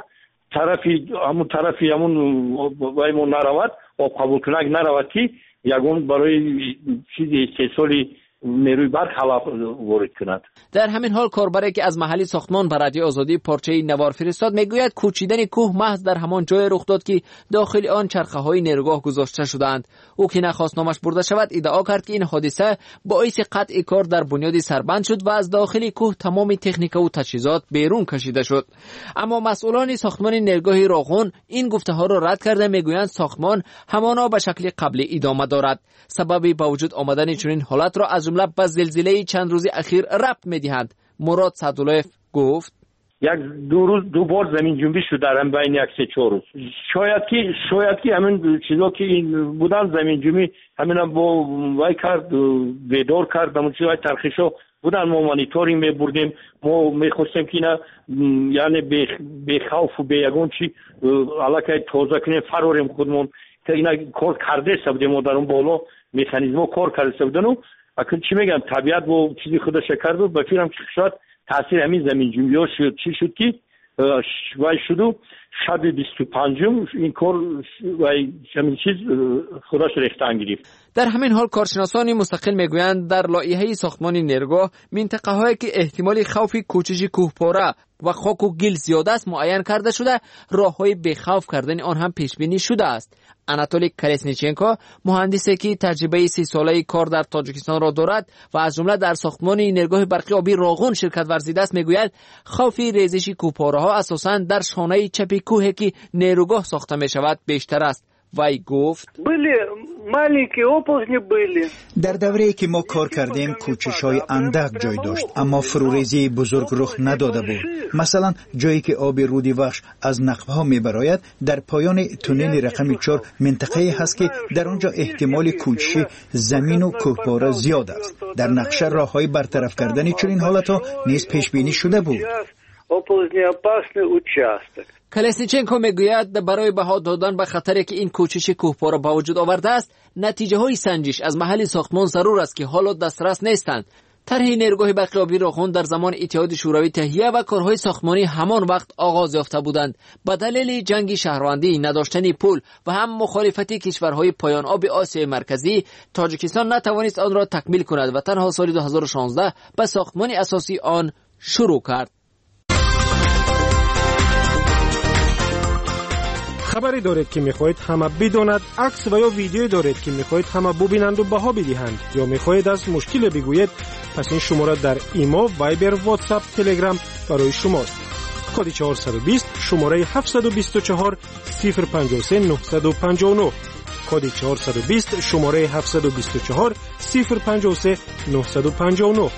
طرفی همون وای ما نرود آب قبول کنه نرود که یگان برای چیزی استحصالی نیروی برق خلاف وارد کند. در همین حال کاربری که از محلی ساختمان به رادیو آزادی پارچه نوار فرستاد میگوید کوچیدن کوه محض در همان جای رخ داد که داخل آن چرخه های نیروگاه گذاشته شدند. او که نخواست نامش برده شود ادعا کرد که این حادثه باعث قطع کار در بنیاد سربند شد و از داخل کوه تمام تکنیک و تجهیزات بیرون کشیده شد. اما مسئولان ساختمان نیروگاه روغن این گفته ها را رد کرده میگویند ساختمان همانا به شکل قبلی ادامه دارد. سبب با وجود آمدن چنین حالت را از جمله به زلزله چند روز اخیر ربط می‌دهند. مراد سعداللهیف گفت دو بار زمین جنبش شد در بین یک 3-4 روز. شاید که همین چیزا که این بودن زمین جنبی همین با وای کرد بیدار کرد همون چیزای ترخیشو بودن ما مانیتورینگ می‌بردیم ما می‌خواستیم که نه یعنی به خوف و به یگون چی علاقه تازه کنیم فراریم خودمون که اینا کار کرده سبدیم ما در اون بالا مکانیزم کار کرده سبدن و اکنون چی میگن طبیعت با چیزی خودش کرد و بفیرم که شاید تاثیر همین زمین جنبی ها شد چی شد که وای شد شب 25 این کار وای همین چیز خودش ریختن گرفت. در همین حال کارشناسان مستقل میگویند در لایحه ساختمان نیروگاه منطقه هایی که احتمال خوف کوچش کوهپاره و خاک و گل زیاده است معین کرده شده، راههای بخوف کردن آن هم پیش بینی شده است. آناتولی کالسنیچنکو مهندسی که تجربه 30 ساله کار در تاجیکستان را دارد و از جمله در ساختمان نیروگاه برقی آبی روغن شرکت ورزیده است میگوید خوف ریزش کوهپاره ها اساساً در شانه چپ کوهی که نیروگاه ساخته می شود بیشتر است. وی گفت در دوره‌ای که ما کار کردیم کوچش‌های اندک جای داشت، اما فروریزی بزرگ رخ نداده بود. مثلا جایی که آب رودی وحش از نقب‌ها می‌براید در پایان تونل رقم 4 منطقه‌ای هست که در آنجا احتمال کوچش زمین و کوهپاره زیاد است. در نقشه راه‌های برطرف کردن چنین حالت‌ها نیز پیش بینی شده بود. کلسنیچنکو میگوید برای بها دادن به خطری که این کوچش کوهپاره به وجود آورده است، نتیجه های سنجش از محل ساختمان ضرور است که حالا دسترس نیستند. طرح نیروگاه برق آبی راهان در زمان اتحاد شوروی تهیه و کارهای ساختمانی همان وقت آغاز یافته بودند. به دلیل جنگ شهروندی، نداشتن پول و هم مخالفت کشورهای پایان آب آسیای مرکزی، تاجیکستان نتوانست آن را تکمیل کند و تنها سال 2016 به ساختمان اساسی آن شروع کرد. خبری دارید که میخواهید همه بداند، عکس و یا ویدیو دارید که میخواهید همه ببینند و بها بدهند، یا میخواهید از مشکل بگویید، پس این شماره در ایمو، وایبر، واتساپ، تلگرام برای شماست. کد 420 شماره 724 053 959. کد 420 شماره 724 053 959.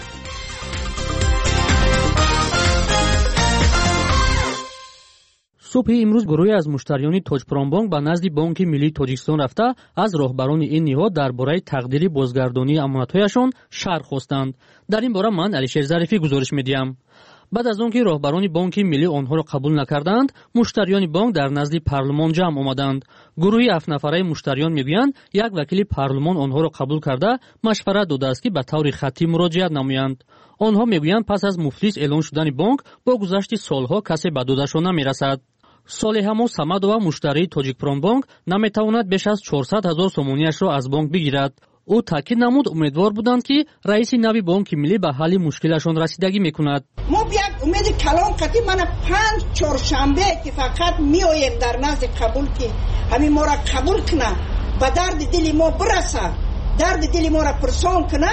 صبح امروز گروهی از مشتریان تاجپرامبانک به نزد بانک ملی تاجیکستان رفته از راهبران این نهاد درباره تقدیر بازگردانی امانت‌هایشان شرح خواستند. در این باره من علیشیر ظریفی گزارش می‌دهم. بعد از آنکه راهبران بانک ملی آنها را قبول نکردند، مشتریان بانک در نزد پارلمان جمع آمدند. گروهی 7 نفره مشتریان میگویند یک وکیل پارلمان آنها را قبول کرده مشورت داده است که به طور خطی مراجعت نمایند. آنها میگویند پس از مفلس اعلان شدن بانک با گذشت سالها کسی به دادشان نمیرسد. صالح Самадова مشتری تاجیکپرامبانک نمیتواند بیش از 400,000 سومونیش را از بانک بگیرد. او تاکید نمود امیدوار بودند که رئیس نوی بانک ملی به حل مشکلشان رسیدگی میکند. ما یک امید کلان قطعی من 5 چهارشنبه که فقط میایم در نزد قبول که همین ما را قبول کنه، به درد دل ما برسه، درد دل ما را پرسان کنه.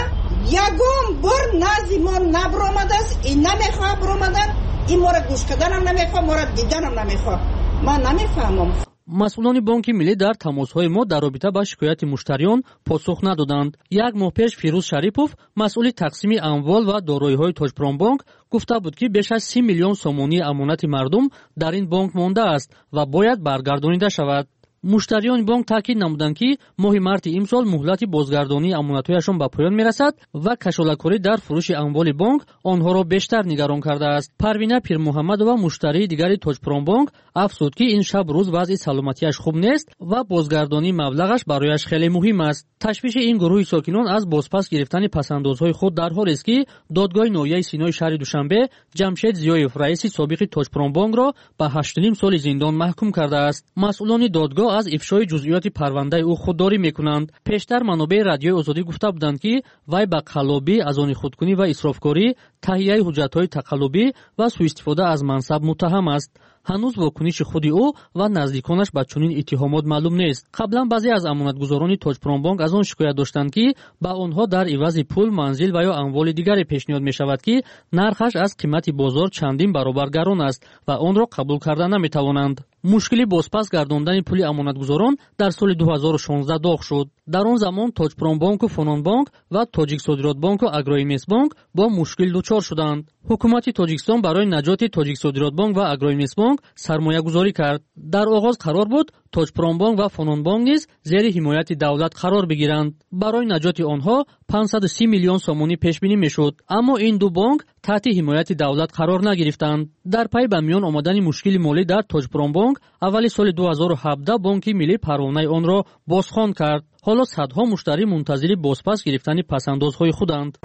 یگام بر نزد ما نبرآمده است، این نمیخواه برآمدن، این ما را گوش کردنم نمیخواه، ما را دیدنم نمیخواه. من نمیفهمم. مسئولان بانک ملی در تماس‌های ما در رابطه با شکایت مشتریان پاسخ ندادند. یک ماه پیش فیروز شریپوف مسئول تقسیم اموال و دارایی‌های تاجپرامبانک گفته بود که بیش از 30 میلیون سومونی امانت مردم در این بانک مانده است و باید برگردانیده شود. مشتریان بانک تاکید نمودند که ماه مارس امسال مهلت بازگردانی امانت‌هایشان به پایان میرسد و کشالتکاری در فروش اموال بانک آنها را بیشتر نگران کرده است. پروینه پیرمحمدова مشتری دیگری تاجپرامبانک افزود که این شب روز وضع سلامتیش خوب نیست و بازگردانی مبلغش برایش خیلی مهم است. تشویش این گروه ساکنان از بازپس گرفتن پسندازهای خود در حالی است که دادگاه ناحیه سینای شهر دوشنبه جمشید زیایف رئیس سابق تاجپرامبانک را به 8.5 سال زندان محکوم کرده است. مسئولان دادگاه از افشای جزئیات پرونده او خودداری میکنند. پیشتر منابع رادیوی آزادی گفته بودند که وی به قلابی از آن خودکنی و اسرافکاری، تهیه حجت‌های تقلبی و سوء استفاده از منصب متهم است. هنوز واکنش خود او و نزدیکانش به چنین اتهامات معلوم نیست. قبلا بعضی از امانتگزاران تاجپرامبانک از آن شکایت داشتند که با آنها در عوض پول، منزل و یا اموال دیگری پیشنهاد می‌شود که نرخش از قیمت بازار چندین برابر گران است و آن را قبول کردن نمی‌توانند. مشکلی بازپس گرداندن پول امانتگزاران در سال 2016 داغ شد. در آن زمان تاجپرامبانک و فنونبانک و تاجیک صادرات بانک و اگروینوستبانک با مشکل دچار شدند. حکومت تاجیکستان برای نجات تاجیک صادرات بانک و اگروینوستبانک سرمایه گذاری کرد. در آغاز قرار بود تاجپرامبانک و فنونبانک نیز زیر حمایت دولت قرار بگیرند. برای نجات آنها 530 میلیون سومونی پیش بینی میشد، اما این دو بانک تحت حمایت دولت قرار نگرفتند. در پی به میان آمدن مشکل مالی در تاجپرامبانک اوایل سال 2017 بانک ملی پروانه آن را بازخوان کرد. حالا صدها مشتری منتظر بازپس گرفتن پسندازهای خودند.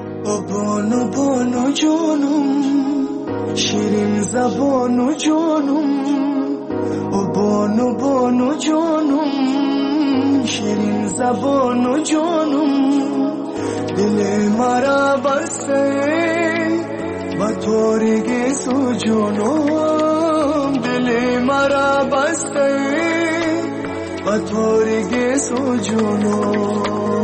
بانو بانو جانم شیرین زبانو جانم، بانو بانو جانم شیرین زبانو جانم، دل مرا بسته با تارگی سو جانم، دل مرا بسته با تارگی سو جانم.